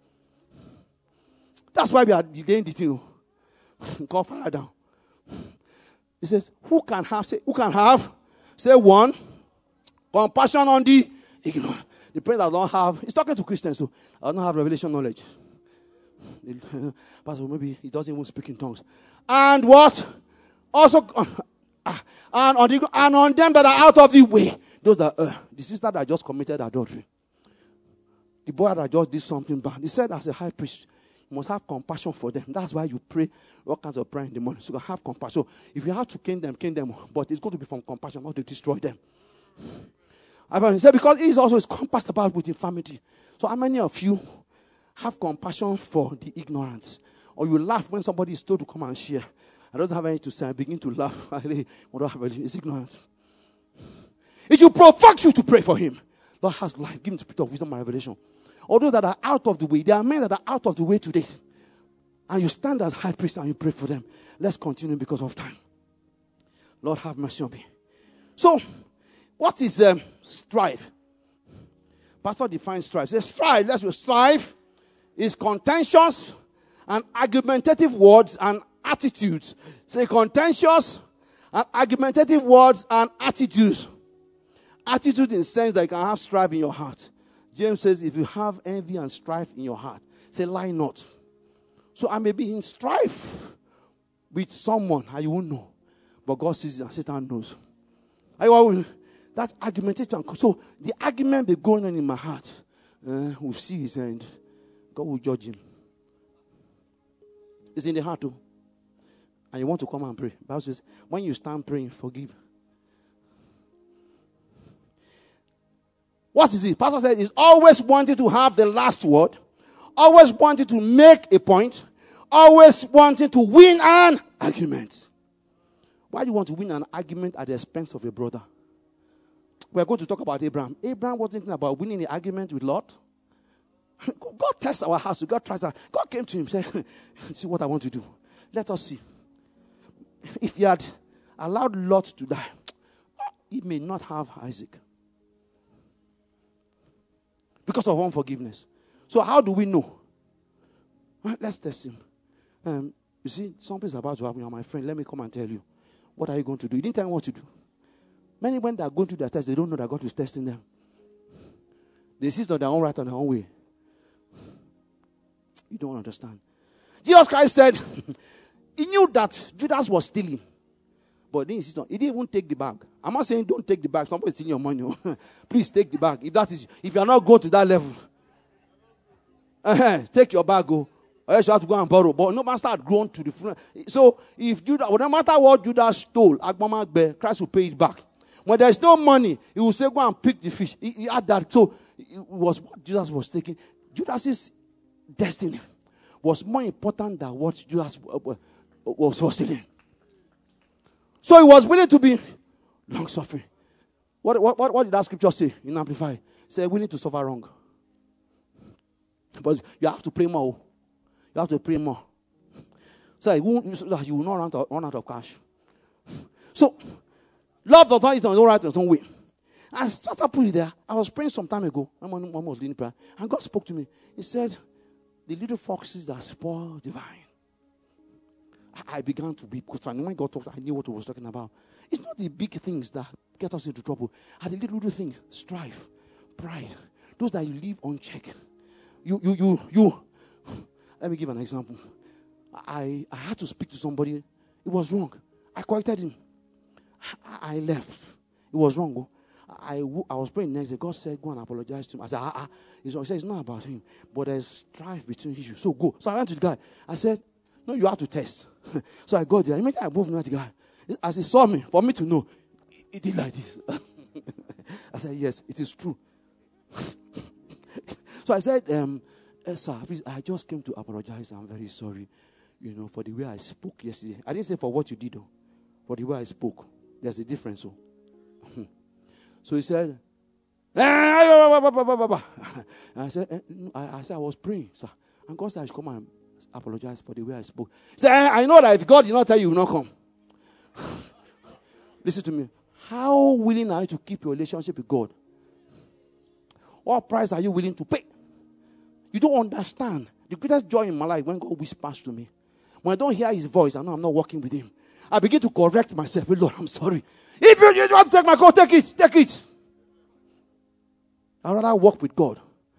That's why we are delaying the thing. Come fire down. It says, who can have, say, who can have, say one, compassion on the ignorant. The parents that don't have, he's talking to Christians, so I don't have revelation knowledge. Pastor, maybe he doesn't even speak in tongues. And what? Also, uh, and, on the, and on them that are out of the way. Those that, uh, the sister that just committed adultery. The boy that just did something bad. He said, as a high priest, you must have compassion for them. That's why you pray all kinds of prayer in the morning. So you have compassion. So if you have to cane them, cane them. But it's going to be from compassion, not to destroy them. He said, because he is also compassed about with infirmity. So how many of you have compassion for the ignorance? Or you laugh when somebody is told to come and share. I don't have anything to say. I begin to laugh. It's ignorance. It will provoke you to pray for him. Lord has life. Give him the spirit of wisdom and revelation. All those that are out of the way, there are men that are out of the way today. And you stand as high priest and you pray for them. Let's continue because of time. Lord, have mercy on me. So, what is um, strife? Pastor defines strife. Say strife, let's go. Strife is contentious and argumentative words and attitudes. Say contentious and argumentative words and attitudes. Attitude in the sense that you can have strife in your heart. James says, if you have envy and strife in your heart, say, lie not. So I may be in strife with someone and you won't know. But God sees it and Satan knows. I always, that's argumentative. So the argument be going on in my heart. Uh, we'll see his end. God will judge him. It's in the heart too. And you want to come and pray. The Bible says, when you stand praying, forgive. What is it? Pastor said he's always wanting to have the last word. Always wanting to make a point. Always wanting to win an argument. Why do you want to win an argument at the expense of a brother? We're going to talk about Abraham. Abraham wasn't thinking about winning the argument with Lot. God tests our hearts. God tries us. God came to him and said, see what I want to do. Let us see. If he had allowed Lot to die, he may not have Isaac. Because of unforgiveness. So how do we know? Well, let's test him. Um, you see, something's about to happen. You're my friend. Let me come and tell you. What are you going to do? You didn't tell me what to do. Many when they are going through their test, they don't know that God is testing them. They sit on their own right on their own way. You don't understand. Jesus Christ said, he knew that Judas was stealing. But he didn't, he didn't even take the bag. I'm not saying don't take the bag. Somebody's stealing your money. Please take the bag. If that is, if you are not going to that level, uh-huh, take your bag, go. Or else you have to go and borrow. But no man start growing to the front. So if Judas, no matter what Judas stole, Christ will pay it back. When there's no money, he will say, go and pick the fish. He, he had that. So it was what Jesus was taking. Judas's destiny was more important than what Judas was, was stealing. So he was willing to be long suffering. What, what, what, what did that scripture say in Amplify? Say willing to suffer wrong. But you have to pray more. You have to pray more. So you will, you will not run, to, run out of cash. So love does not is not right in its own way. And started putting it there. I was praying some time ago. My mom was leading prayer. And God spoke to me. He said, the little foxes that spoil the vine. I began to weep because when God talked, I knew what he was talking about. It's not the big things that get us into trouble. Are the little, little things, strife, pride, those that you leave unchecked. You, you, you, you. Let me give an example. I, I had to speak to somebody. It was wrong. I corrected him. I, I left. It was wrong. I, I was praying next day. God said, go and apologize to him. I said, ah, ah. He said, it's not about him. But there's strife between issues. So go. So I went to the guy. I said, no, you have to test. So I got there. Immediately I moved near the guy. As he saw me, for me to know, he, he did like this. I said, yes, it is true. So I said, um, eh, sir, please, I just came to apologize. I'm very sorry, you know, for the way I spoke yesterday. I didn't say for what you did, though. For the way I spoke. There's a difference. So, so he said, eh, I said, eh, I, I said, I was praying, sir. And God said, I should come and apologize for the way I spoke. He said, I know that if God did not tell you, you will not come. Listen to me. How willing are you to keep your relationship with God? What price are you willing to pay? You don't understand. The greatest joy in my life when God whispers to me. When I don't hear his voice, I know I'm not working with him. I begin to correct myself. Lord, I'm sorry. If you, you want to take my call, take it. Take it. I'd rather walk with God.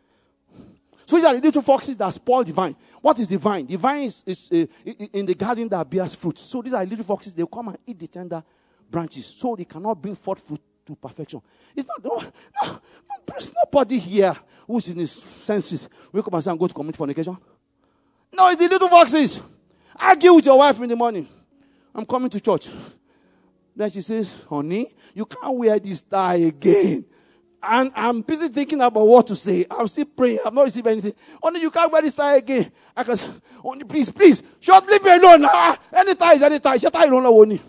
So these are the little foxes that spoil the vine. What is the vine? The vine is, is uh, in the garden that bears fruit. So these are little foxes. They come and eat the tender branches. So they cannot bring forth fruit to perfection. It's not, no, no, there's nobody here who's in his senses. Wake up and say, I'm going to commit fornication. No, it's the little foxes. Argue with your wife in the morning. I'm coming to church. Then she says, honey, you can't wear this tie again. And I'm busy thinking about what to say. I'm still praying. I've not received anything. Only you can't wear this tie again. I can say, only please, please, shut, leave me alone. Ah, any tie is any tie. Shut tie, don't know only.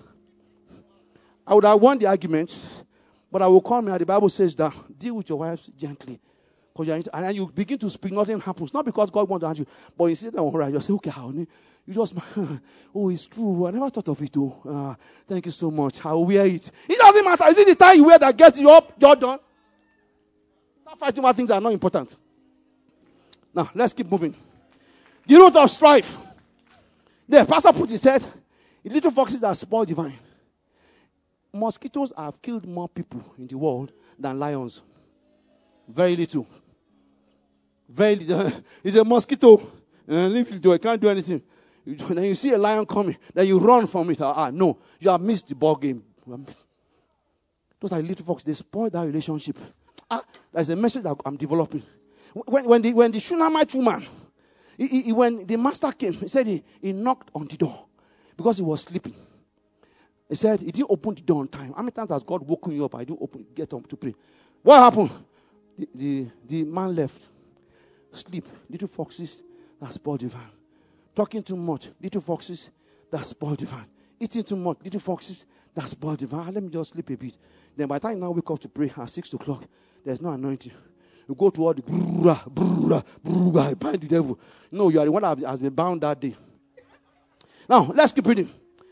I would have won the argument, but I will come here. The Bible says that deal with your wives gently. Because you're, and then you begin to speak, nothing happens. Not because God wants to answer you, but you sit down, right, you say, okay, honey, you just, oh, it's true. I never thought of it, though. Uh, thank you so much. I will wear it. It doesn't matter. Is it the tie you wear that gets you up, you're done? Stop fighting about things that are not important. Now, let's keep moving. The root of strife. The pastor put his head, the little foxes that spoil the vine. Mosquitoes have killed more people in the world than lions. Very little. Very little. It's a mosquito. And if you do, it can't do anything. You, then you see a lion coming, then you run from it. Ah, no, you have missed the ball game. Those are the little foxes. They spoil that relationship. Ah, there's a message that I'm developing. When, when the when the Shunammite woman, he, he, when the master came, he said he, he knocked on the door because he was sleeping. He said he didn't open the door on time. How many times has God woken you up? I do open, get up to pray. What happened? The, the, the man left. Sleep. Little foxes that spoil the vine. Talking too much. Little foxes that spoil the vine. Eating too much. Little foxes that spoil the vine. Let me just sleep a bit. Then by the time you now wake up to pray at six o'clock, there's no anointing. You go to all the brrrah, brrrah, brrrah, bind the devil. No, you are the one that has been bound that day. Now, let's keep reading.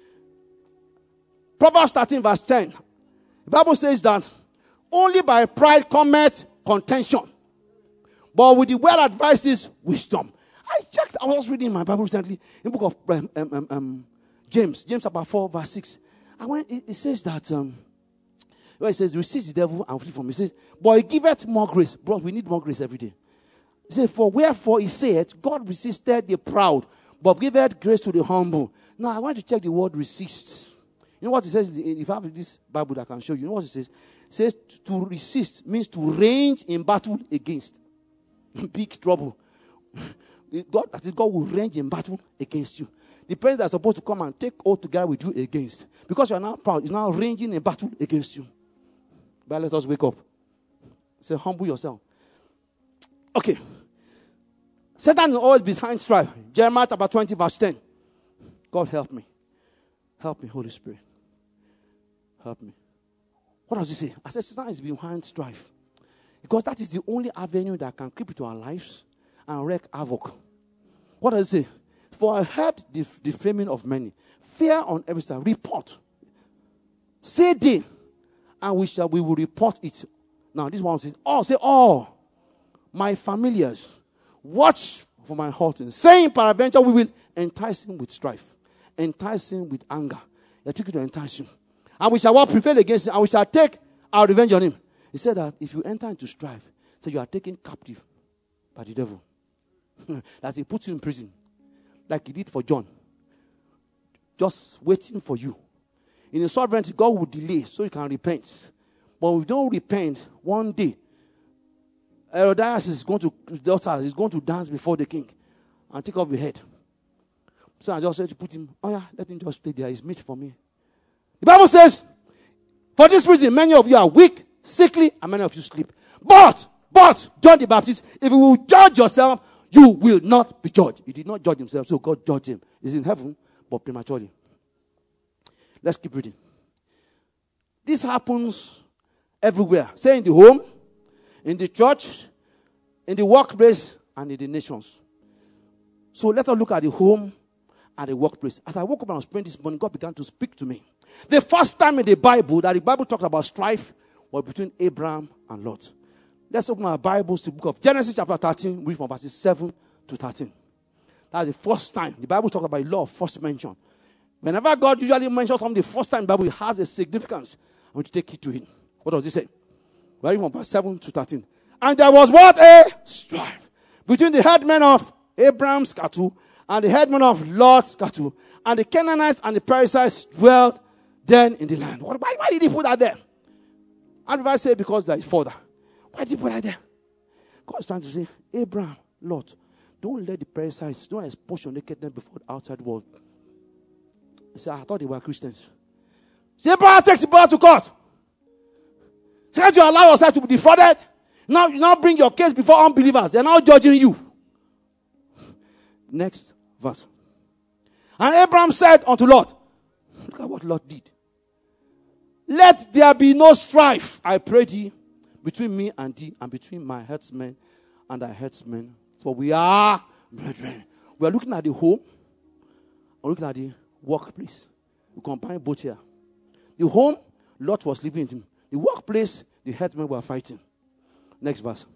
Proverbs thirteen verse ten. The Bible says that only by pride cometh contention, but with the well advices wisdom. I checked. I was reading my Bible recently in the book of um, um, um, James, James chapter four verse six. And when it, it says that, um, where it says, resist the devil and flee from him. It says, but he giveth more grace. Bro, we need more grace every day. He says, for wherefore he said, God resisted the proud, but giveth grace to the humble. Now I want to check the word resist. You know what it says? If I have this Bible that I can show you, you know what it says? It says to resist means to range in battle against. Big trouble. God, that is, God will range in battle against you. The person that's supposed to come and take oath together with you against. Because you are now proud, is now ranging in battle against you. But let us wake up. Say, humble yourself. Okay. Satan is always behind strife. Jeremiah chapter twenty, verse ten. God help me. Help me, Holy Spirit. Help me. What does he say? I said, Satan is behind strife. Because that is the only avenue that can creep into our lives and wreak havoc. What does it say? For I heard the, the framing of many. Fear on every side. Report. Say they, and we shall we will report it. Now this one says, oh, say oh, my familiars, watch for my halting. Saying peradventure we will entice him with strife, entice him with anger. They took it to entice him. And we shall what prevail against him, and we shall take our revenge on him. He said that if you enter into strife, so you are taken captive by the devil. That he puts you in prison, like he did for John. Just waiting for you. In his sovereignty, God will delay so you can repent. But if you don't repent, one day, Herodias is going to, his daughter is going to dance before the king and take off your head. So I just said to put him, oh yeah, let him just stay there. He's meat for me. The Bible says, for this reason, many of you are weak, sickly, and many of you sleep. But, but, John the Baptist, if you will judge yourself, you will not be judged. He did not judge himself, so God judged him. He's in heaven, but prematurely. Let's keep reading. This happens everywhere. Say in the home, in the church, in the workplace, and in the nations. So let us look at the home and the workplace. As I woke up and I was praying this morning, God began to speak to me. The first time in the Bible that the Bible talks about strife was between Abraham and Lot. Let's open our Bibles to the book of Genesis chapter thirteen, read from verses seven to thirteen. That's the first time. The Bible talks about law of first mention. Whenever God usually mentions something the first time in the Bible, it has a significance. I want to take it to him. What does he say? We're reading from verse seven to thirteen. And there was what? A strife between the headmen of Abraham's cattle and the headmen of Lot's cattle. And the Canaanites and the Perizzites dwelt then in the land. Why, why did he put that there? And if I say because there is further, why did he put that there? God's trying to say, Abraham, Lot, don't let the Perizzites, don't expose your nakedness before the outside world. He said, I thought they were Christians. See, Abraham takes the brother to court. Can't you allow yourself to be defrauded? Now you now bring your case before unbelievers. They're now judging you. Next verse. And Abraham said unto Lot, look at what Lot did. Let there be no strife, I pray thee, between me and thee, and between my herdsmen and thy herdsmen. For we are brethren. We are looking at the home. We're looking at the workplace. We combine both here. The home, Lot was living in him. The workplace, the herdsmen were fighting. Next verse.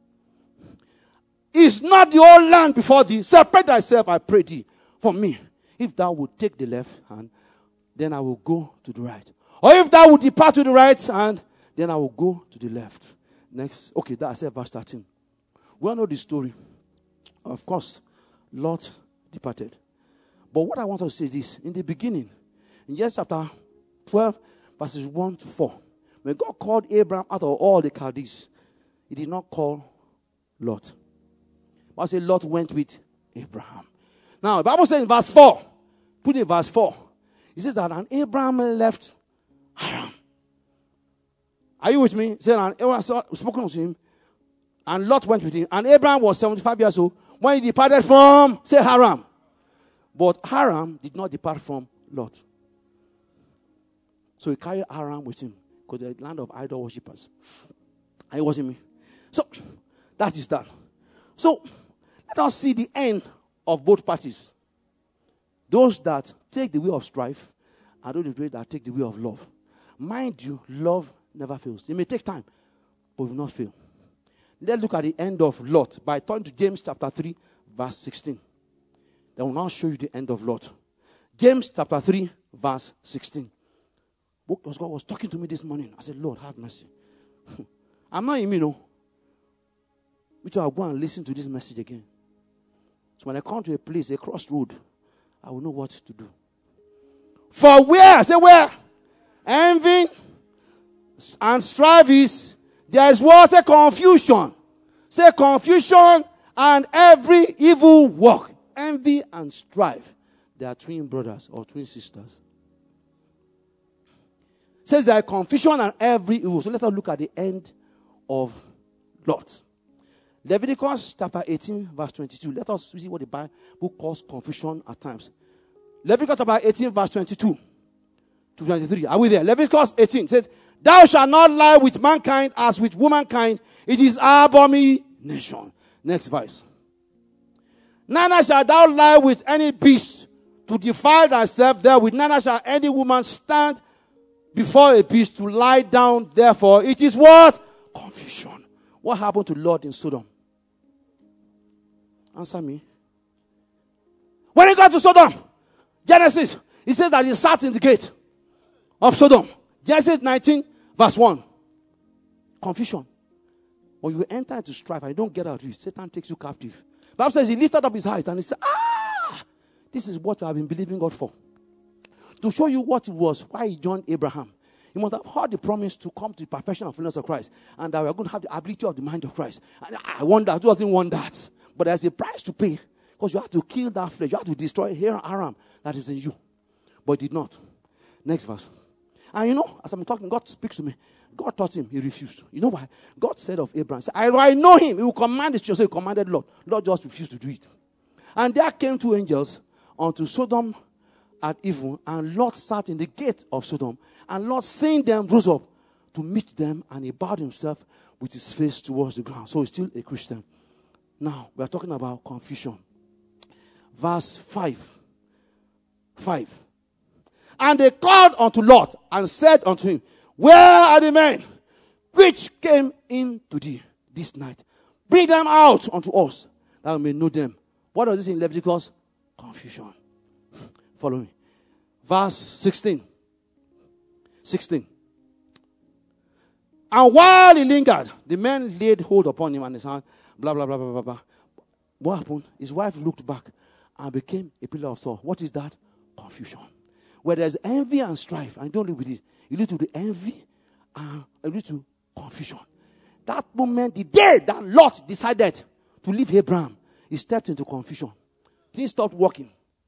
Is not the whole land before thee? Separate thyself, I pray thee, from me. If thou would take the left hand, then I will go to the right. Or if thou would depart to the right hand, then I will go to the left. Next. Okay, that's verse thirteen. We all know the story. Of course, Lot departed. But what I want to say is this. In the beginning, in Genesis chapter twelve, verses one to four, when God called Abraham out of all the Chaldees, he did not call Lot. But I say Lot went with Abraham. Now, the Bible says in verse four, put in verse four, it says that and Abraham left Haran. Are you with me? It said, and it was spoken to him, and Lot went with him. And Abraham was seventy-five years old when he departed from, say, Haran. But Haran did not depart from Lot. So he carried Haran with him, because the land of idol worshippers. Are you watching me? So, that is that. So, let us see the end of both parties. Those that take the way of strife, and those that take the way of love. Mind you, love never fails. It may take time, but it will not fail. Let's look at the end of Lot by turning to James chapter three, verse sixteen. That will now show you the end of Lot. James chapter three, verse sixteen. God was talking to me this morning. I said, Lord, have mercy. I'm not in me, no. Which I'll go and listen to this message again. So when I come to a place, a crossroad, I will know what to do. For where? Say where? Envy and strife is, there is what? Say confusion. Say confusion and every evil work. Envy and strife. They are twin brothers or twin sisters. Says there are confusion and every evil. So let us look at the end of Lot. Leviticus chapter eighteen, verse twenty-two. Let us see what the Bible calls confusion at times. Leviticus chapter eighteen, verse twenty-two to twenty-three. Are we there? Leviticus eighteen says, thou shalt not lie with mankind as with womankind. It is abomination. Next verse. Neither shalt thou lie with any beast to defile thyself therewith. Neither shall any woman stand before a beast to lie down. Therefore, it is what? Confusion. What happened to Lot in Sodom? Answer me. When he got to Sodom, Genesis, it says that he sat in the gate of Sodom. Genesis nineteen, verse one. Confusion. When you enter into strife and you don't get out of it, Satan takes you captive. The Bible says he lifted up his eyes and he said, ah, this is what I have been believing God for. To show you what it was, why he joined Abraham. He must have heard the promise to come to the perfection of fullness of Christ. And that we are going to have the ability of the mind of Christ. And I wonder, who doesn't want that? But there's a price to pay. Because you have to kill that flesh. You have to destroy Haran that is in you. But he did not. Next verse. And you know, as I'm talking, God speaks to me. God taught him, he refused. You know why? God said of Abraham, I, I know him. He will command his children. So he commanded Lot. Lot just refused to do it. And there came two angels unto Sodom at even, and Lot sat in the gate of Sodom. And Lot, seeing them, rose up to meet them, and he bowed himself with his face towards the ground. So he's still a Christian. Now, we are talking about confusion. Verse five. five. And they called unto Lot, and said unto him, where are the men which came in to thee this night? Bring them out unto us, that we may know them. What does this in Leviticus? Confusion. Follow me. Verse sixteen. sixteen. And while he lingered, the men laid hold upon him and his hand, blah, blah, blah, blah, blah, blah. What happened? His wife looked back and became a pillar of salt. What is that? Confusion. Where there's envy and strife, and you don't live with it, you lead to the envy and you lead to confusion. That moment, the day that Lot decided to leave Abraham, he stepped into confusion. Things stopped working.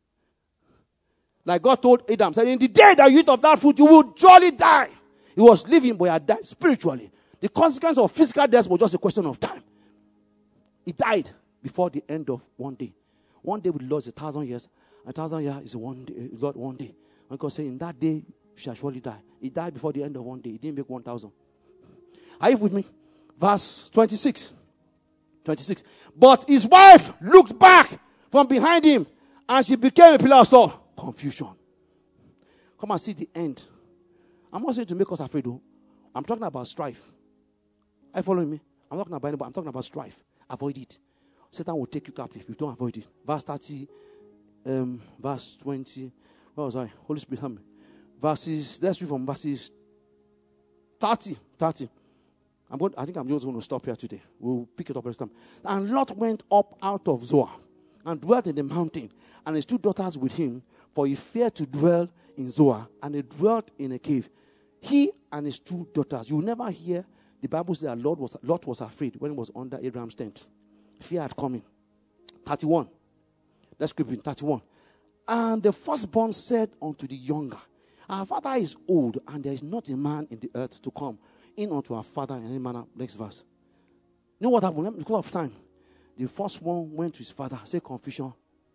Like God told Adam, said, in the day that you eat of that fruit, you will surely die. He was living, but he had died spiritually. The consequence of physical death was just a question of time. He died before the end of one day. One day with the Lord is a thousand years. A thousand years is one day, Lord, one day. And God said, in that day, you shall surely die. He died before the end of one day. He didn't make one thousand. Are you with me? Verse twenty-six. twenty-six. But his wife looked back from behind him, and she became a pillar of salt. Confusion. Come and see the end. I'm not saying to make us afraid, though. I'm talking about strife. Are you following me? I'm not talking about anybody. I'm talking about strife. Avoid it. Satan will take you captive if you don't avoid it. Verse thirty, um, verse twenty. Where was I? Holy Spirit, help me. Verses, let's read from verses thirty. thirty. I'm going, I think I'm just going to stop here today. We'll pick it up next time. And Lot went up out of Zoar and dwelt in the mountain, and his two daughters with him, for he feared to dwell in Zoar, and he dwelt in a cave. He and his two daughters. You will never hear the Bible say that Lot was, Lot was afraid when he was under Abraham's tent. Fear had come in. thirty-one. Let's keep in thirty-one. And the firstborn said unto the younger, our father is old, and there is not a man in the earth to come in unto our father in any manner. Next verse. You know what happened? Because of time. The first one went to his father, say confusion.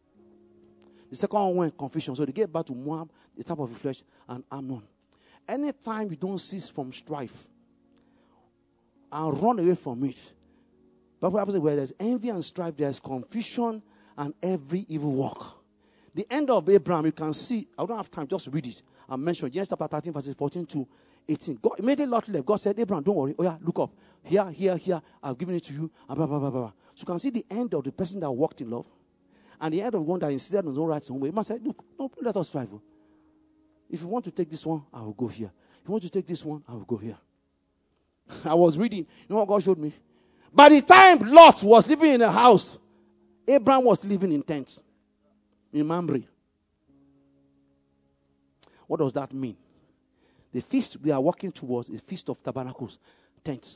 The second one went confusion. So they gave back to Moab, the type of flesh, and Ammon. Anytime you don't cease from strife and run away from it, but what happens is where there's envy and strife, there's confusion and every evil work. The end of Abraham, you can see, I don't have time, just read it. I mentioned Genesis chapter thirteen, verses fourteen to eighteen. God made a lot left. God said, Abraham, don't worry. Oh yeah, look up. Here, here, here. I've given it to you. And blah, blah, blah, blah. So you can see the end of the person that walked in love. And the end of one that insisted on his own rights. He must say, look, don't let us strive. If you want to take this one, I will go here. If you want to take this one, I will go here. I was reading. You know what God showed me? By the time Lot was living in a house, Abraham was living in tents. In Mamre. What does that mean? The feast we are working towards is Feast of Tabernacles, tents.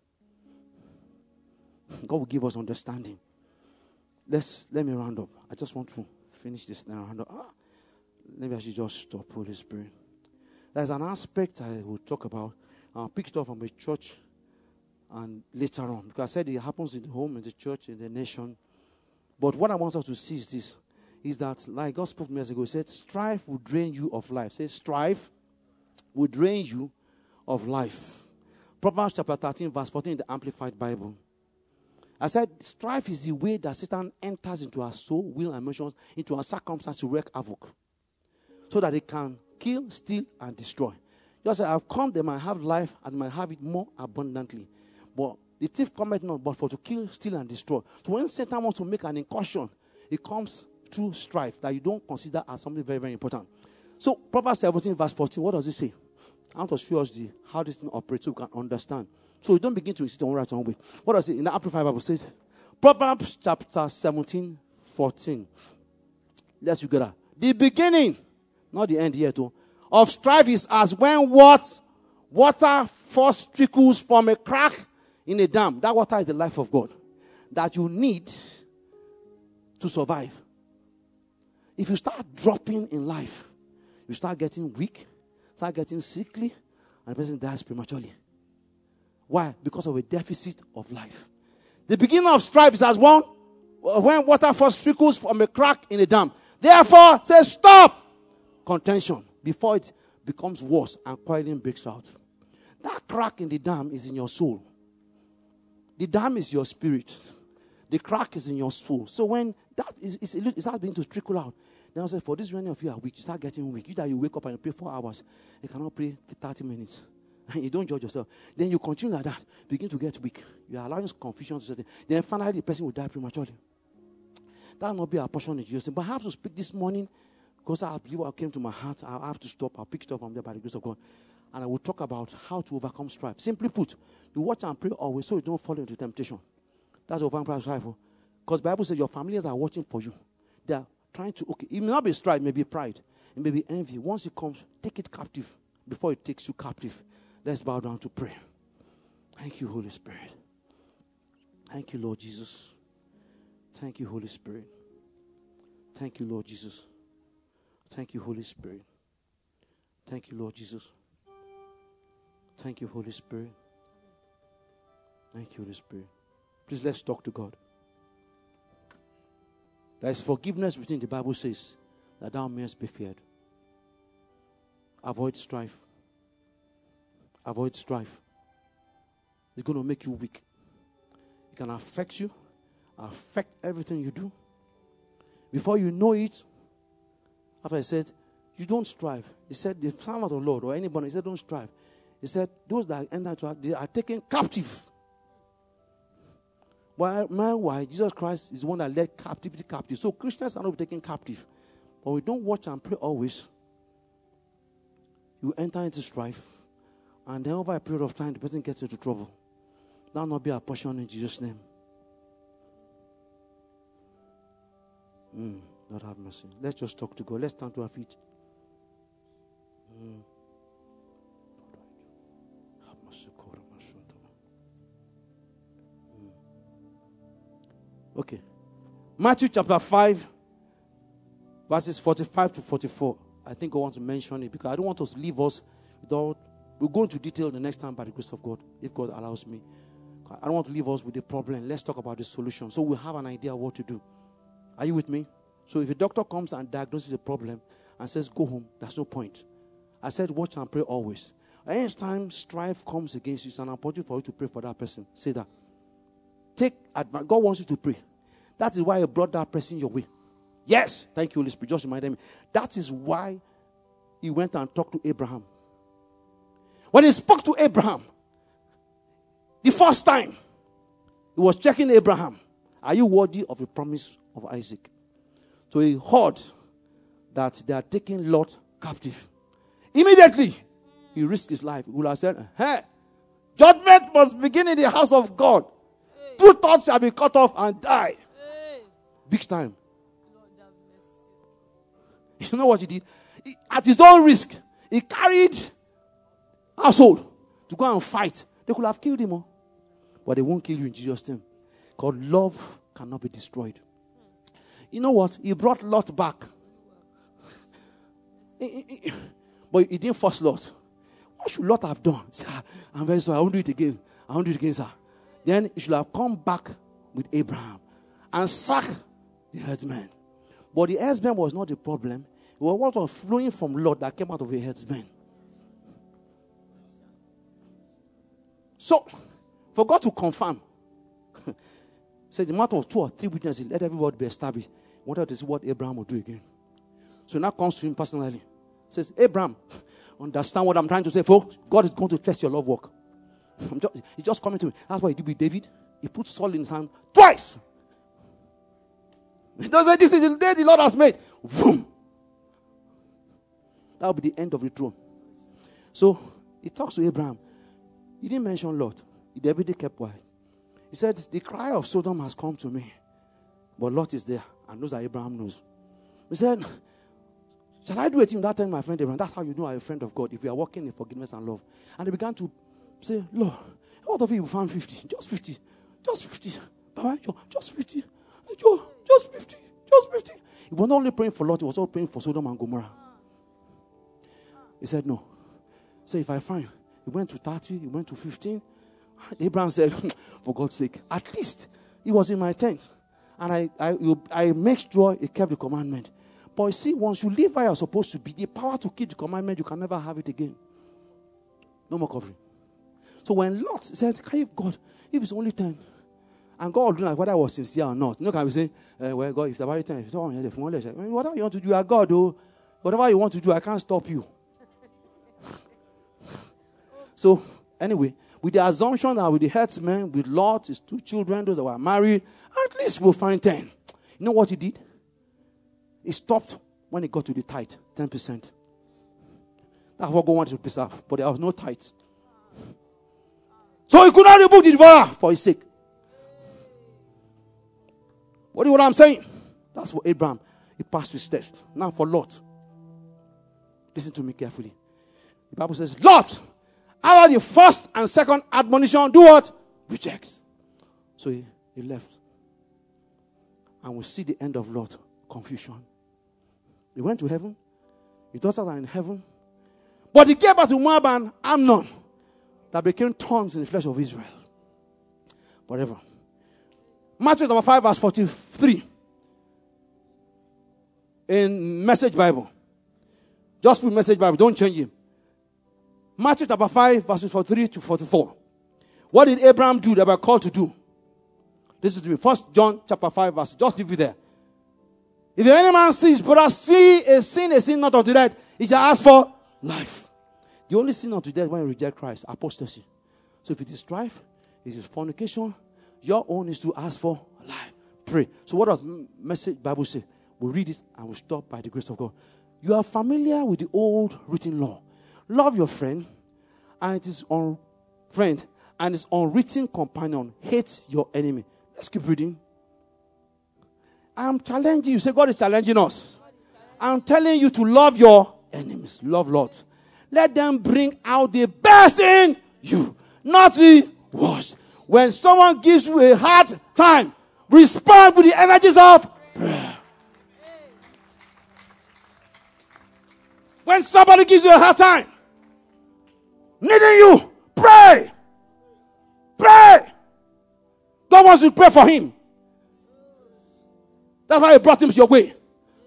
God will give us understanding. Let's let me round up. I just want to finish this and round up. Ah, maybe I should just stop, Holy Spirit. There's an aspect I will talk about. I'll pick it up from the church and later on. Because I said it happens in the home, in the church, in the nation. But what I want us to see is this. Is that, like God spoke to me years ago, he said, strife will drain you of life. Say, strife will drain you of life. Proverbs chapter thirteen, verse fourteen in the Amplified Bible. I said, strife is the way that Satan enters into our soul, will, and emotions, into our circumstance to wreak havoc. So that it can kill, steal, and destroy. Just say, I've come, they might have life, and might have it more abundantly. But the thief cometh not, but for to kill, steal, and destroy. So when Satan wants to make an incursion, it comes through strife that you don't consider as something very, very important. So, Proverbs seventeen, verse fourteen, what does it say? I want to show us the, how this thing operates so we can understand. So, you don't begin to sit on right on way. What does it in the Amplified Bible says? Proverbs chapter seventeen, fourteen. Let's look at that. The beginning, not the end yet, though, of strife is as when what? Water first trickles from a crack in a dam. That water is the life of God that you need to survive. If you start dropping in life, you start getting weak, start getting sickly, and the person dies prematurely. Why? Because of a deficit of life. The beginning of strife is as one when water first trickles from a crack in a dam. Therefore, say stop contention before it becomes worse and quarreling breaks out. That crack in the dam is in your soul. The dam is your spirit. The crack is in your soul. So when that is, is it starts beginning to trickle out, then I say, for this many of you are weak, you start getting weak. You that you wake up and you pray four hours, you cannot pray thirty minutes. And you don't judge yourself. Then you continue like that, begin to get weak. You are allowing confusion to set in. Then finally the person will die prematurely. That will not be our portion in Jesus. But I have to speak this morning because I believe what came to my heart. I have to stop. I'll pick it up from there by the grace of God. And I will talk about how to overcome strife. Simply put, you watch and pray always so you don't fall into temptation. That's overcome strife. Because the Bible says your families are watching for you. They are trying to, okay, it may not be strife, it may be pride. It may be envy. Once it comes, take it captive before it takes you captive. Let's bow down to pray. Thank you, Holy Spirit. Thank you, Lord Jesus. Thank you, Holy Spirit. Thank you, Lord Jesus. Thank you, Holy Spirit. Thank you, Lord Jesus. Thank you, Holy Spirit. Thank you, Holy Spirit. Please let's talk to God. There is forgiveness within the Bible says that thou mayest be feared. Avoid strife. Avoid strife. It's going to make you weak. It can affect you, affect everything you do. Before you know it, after I said, you don't strive. He said, the servant of the Lord or anybody, he said, don't strive. He said, those that enter into they are taken captive. Why, why? Jesus Christ is the one that led captivity captive. So Christians are not taken captive. But we don't watch and pray always. You enter into strife. And then over a period of time, the person gets into trouble. That will not be our portion in Jesus' name. Mm, Lord have mercy. Let's just talk to God. Let's stand to our feet. Mm. Okay. Matthew chapter five, verses forty-five to forty-four. I think I want to mention it because I don't want us to leave us without. We'll go into detail the next time by the grace of God, if God allows me. I don't want to leave us with a problem. Let's talk about the solution so we'll have an idea of what to do. Are you with me? So if a doctor comes and diagnoses a problem and says, go home, there's no point. I said, watch and pray always. Anytime strife comes against you, it's an opportunity for you to pray for that person. Say that. Take advantage. God wants you to pray. That is why He brought that person your way. Yes. Thank you, Holy Spirit. Just reminded me. That is why He went and talked to Abraham. When He spoke to Abraham, the first time, He was checking Abraham. Are you worthy of the promise of Isaac? So He heard that they are taking Lot captive. Immediately, He risked his life. He would have said, hey, judgment must begin in the house of God. Hey. Two thoughts shall be cut off and die. Hey. Big time. You know what he did? He, at his own risk, he carried household to go and fight. They could have killed him all. But they won't kill you in Jesus' name. Because love cannot be destroyed. You know what? He brought Lot back. he, he, he, but he didn't force Lot. What should Lot have done? Sir, I'm very sorry. I won't do it again. I won't do it again, sir. Then he should have come back with Abraham and sacked the herdsman. But the herdsman was not the problem. It was what was flowing from Lot that came out of the herdsman. So, for God to confirm, said the matter of two or three witnesses, let every word be established. He wanted to see what Abraham would do again. So now comes to him personally. Says, Abraham, understand what I'm trying to say, folks? God is going to test your love work. I'm just, he's just coming to me. That's what he did with David. He put Saul in his hand twice. He does say, this is the day the Lord has made. Vroom. That will be the end of the throne. So he talks to Abraham. He didn't mention Lot. He David kept quiet. He said, the cry of Sodom has come to me. But Lot is there and knows that Abraham knows. He said, shall I do a thing that time, my friend Abraham? That's how you know I'm a friend of God, if we are walking in forgiveness and love. And they began to say, Lord, what of you found fifty? Just fifty. Just fifty. Baba, just fifty. Just fifty. Just fifty. He was not only praying for Lot, he was also praying for Sodom and Gomorrah. He said, no. Say, if I find, he went to thirty, he went to fifteen. Abraham said, for God's sake, at least he was in my tent. And I, I, I make sure he kept the commandment. But you see, once you live where you're supposed to be, the power to keep the commandment, you can never have it again. No more covering. So when Lot said, can you, God, if it's only ten, and God will do like whether I was sincere or not. You know, can we say, uh, well, God, if it's about ten, if it's all on the whatever you want to do, you are God, oh. Whatever you want to do, I can't stop you. So, anyway, with the assumption that with the herdsmen, with Lot, his two children, those that were married, at least we'll find ten. You know what he did? He stopped when he got to the tithe, ten percent. That's what God wanted to preserve. But there was no tithes. So he could not rebuke the devourer for his sake. What do you know what I'm saying? That's for Abraham. He passed his steps. Now for Lot. Listen to me carefully. The Bible says, Lot, after the first and second admonition, do what? Reject. So he, he left. And we see the end of Lot. Confusion. He went to heaven. His daughters are in heaven. But he gave birth to Moab and Amnon, that became thorns in the flesh of Israel. Whatever. Matthew chapter five, verse forty-three. In Message Bible. Just put Message Bible. Don't change it. Matthew chapter five, verses forty-three to forty-four. What did Abraham do that they were called to do? Listen to me. First John chapter five, verse. Just leave it there. If any man sees brother see a sin, a sin not unto death, he shall ask for life. The only sin unto death when you reject Christ, apostasy. So if it is strife, it is fornication, your own is to ask for life. Pray. So what does Message Bible say? We'll read it and we'll stop by the grace of God. You are familiar with the old written law. Love your friend, and it is on friend, and its unwritten companion. Hate your enemy. Let's keep reading. I'm challenging you. Say, God is challenging us. I'm telling you to love your enemies. Love Lord. Let them bring out the best in you, not the worst. When someone gives you a hard time, respond with the energies of prayer. When somebody gives you a hard time, needing you, pray. Pray. God wants you to pray for him. That's why he brought him your way.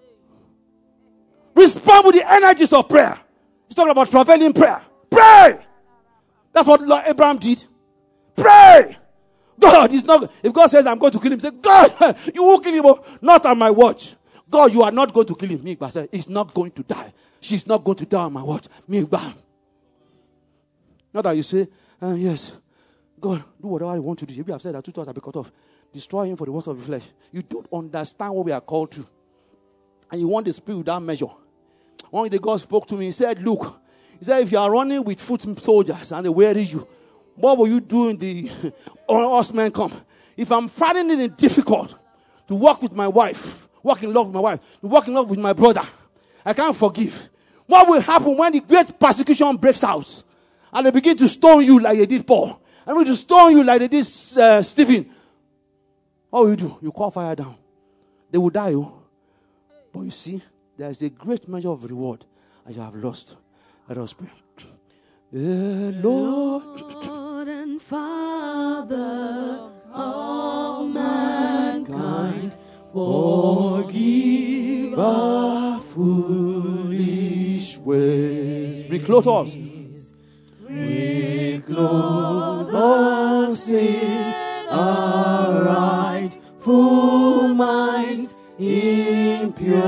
Respond with the energies of prayer. He's talking about travailing prayer. Pray. That's what Lord Abraham did. Pray. God is not. If God says I'm going to kill him, say, God, you will kill him. Not on my watch. God, you are not going to kill him. Migba said, he's not going to die. She's not going to die on my watch. Migba. Not that you say, uh, yes, God, do whatever you want to do. Maybe I've said that two thoughts have been cut off. Destroy him for the works of the flesh. You don't understand what we are called to. And you want the spirit without measure. One day God spoke to me. He said, look, he said, if you are running with foot soldiers and they weary you, what will you do in the horsemen come? If I'm finding it difficult to walk with my wife, walk in love with my wife, to walk in love with my brother, I can't forgive. What will happen when the great persecution breaks out and they begin to stone you like they did Paul, and we to stone you like they did uh, Stephen? What will you do? You call fire down. They will die. Oh. But you see, there is a great measure of reward and you have lost. Let us pray. The Lord, Lord and Father of mankind, forgive our foolish ways. Reclothe us. Reclothe us in our rightful minds, in pure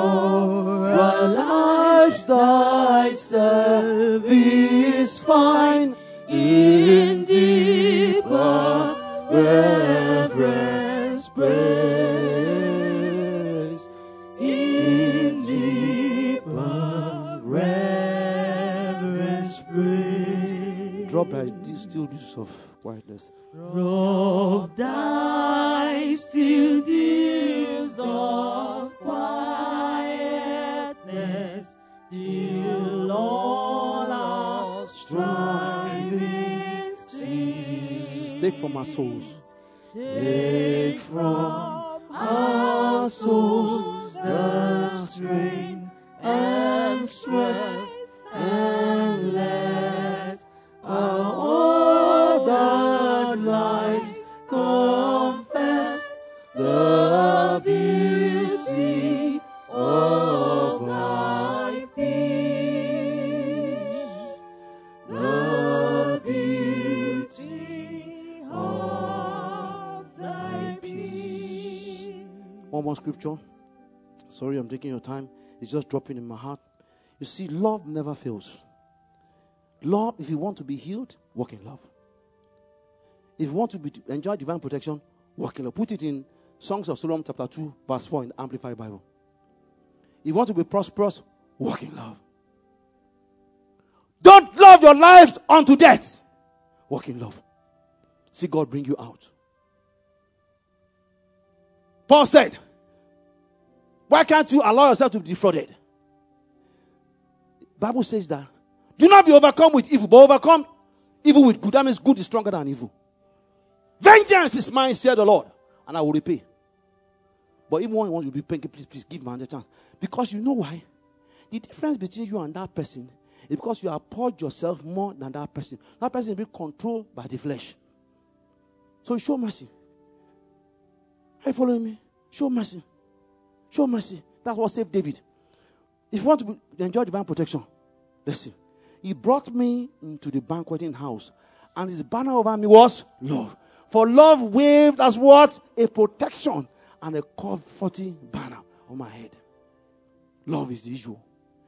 lives thy service find, in deeper reverence praise, in deeper reverence praise. Drop thy still dews of quietness. Drop thy still dews of quietness, till all our striving cease. Take from our souls. Take from our souls the strain and stress, and let our ordered lives confess the beauty of thy peace, the beauty of thy peace. One more scripture. Sorry, I'm taking your time. It's just dropping in my heart. You see, love never fails. Love, if you want to be healed, walk in love. If you want to be, enjoy divine protection, walk in love. Put it in Songs of Solomon chapter two, verse four in the Amplified Bible. If you want to be prosperous, walk in love. love your lives unto death. Walk in love. See God bring you out. Paul said, why can't you allow yourself to be defrauded? The Bible says that do not be overcome with evil, but overcome evil with good. That means good is stronger than evil. Vengeance is mine, said the Lord, and I will repay. But even when you want to be paying, please, please give man the chance. Because you know why? The difference between you and that person is because you have poured yourself more than that person. That person is being controlled by the flesh. So show mercy. Are you following me? Show mercy. Show mercy. That's what saved David. If you want to enjoy divine protection, listen. He brought me into the banqueting house, and his banner over me was love. For love waved as what? A protection and a comforting banner on my head. Love is the issue.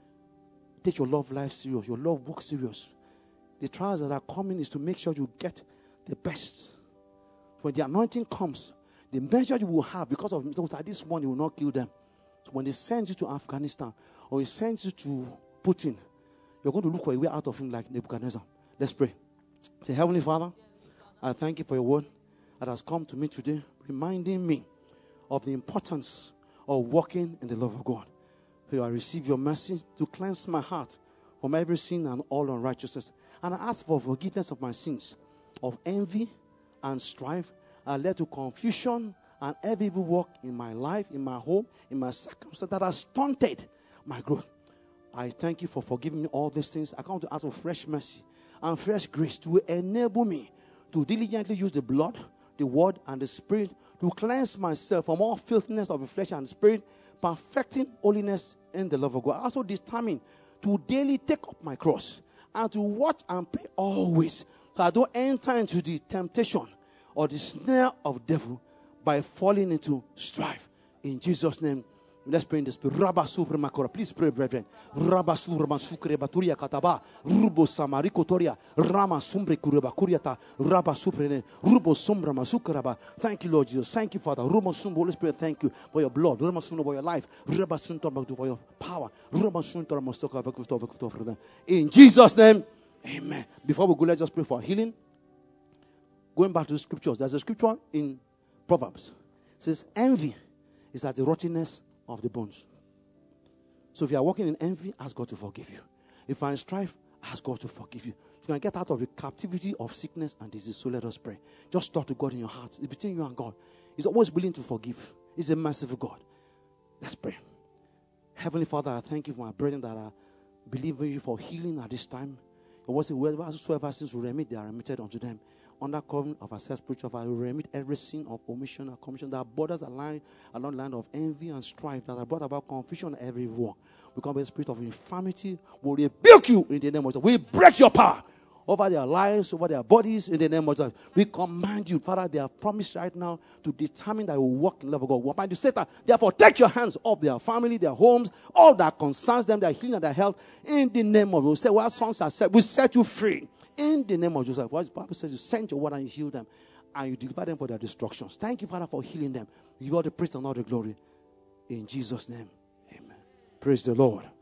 Take your love life serious. Your love work serious. The trials that are coming is to make sure you get the best. When the anointing comes, the measure you will have because of this one, you will not kill them. So when they send you to Afghanistan or he sends you to Putin, you're going to look for a way out of him like Nebuchadnezzar. Let's pray. Say, Heavenly Father, I thank you for your word that has come to me today, reminding me of the importance of walking in the love of God. So I receive your mercy to cleanse my heart from every sin and all unrighteousness. And I ask for forgiveness of my sins, of envy and strife. I led to confusion and every evil work in my life, in my home, in my circumstances that has stunted my growth. I thank you for forgiving me all these things. I come to ask for fresh mercy and fresh grace to enable me to diligently use the blood, the word, and the spirit to cleanse myself from all filthiness of the flesh and the spirit, perfecting holiness in the love of God. I also determine to daily take up my cross and to watch and pray always, so I don't enter into the temptation or the snare of the devil by falling into strife. In Jesus' name, let's pray in the spirit. Please pray, brethren. Rabba surma sukre baturia kataba. Rubo samari kotoria. Rama sumbre kureba kuriata. Rabba suprene. Rubo sombra masukraba. Thank you, Lord Jesus. Thank you, Father. Rubo sumbo, Holy Spirit, thank you for your blood. Rubo sumbo for your life. Rabba suntor for your power. Rubo suntor mastoka for them. In Jesus' name, amen. Before we go, let's just pray for healing. Going back to the scriptures, there's a scripture in Proverbs. It says, envy is at the rottenness of the bones. So if you are walking in envy, ask God to forgive you. If you are in strife, ask God to forgive you. You can get out of the captivity of sickness and disease. So let us pray. Just talk to God in your heart. It's between you and God. He's always willing to forgive. He's a merciful God. Let's pray. Heavenly Father, I thank you for my brethren that are believing you for healing at this time. Your word says, whoever sins will remit, they are remitted unto them. Under covenant of ourselves, spiritual Father, we remit every sin of omission and commission that borders a line along the line of envy and strife that have brought about confusion and every war. We come with the spirit of infirmity. We rebuke you in the name of Jesus. We break your power over their lives, over their bodies in the name of Jesus. We command you, Father, they have promised right now to determine that we will walk in love of God. We command you, Satan, therefore take your hands off their family, their homes, all that concerns them, their healing and their health in the name of Jesus. We say, well, sons are set, we set you free. In the name of Jesus, what the Bible says, you send your word and you heal them, and you deliver them for their destructions. Thank you, Father, for healing them. We give all the praise and all the glory. In Jesus' name, amen. Praise the Lord.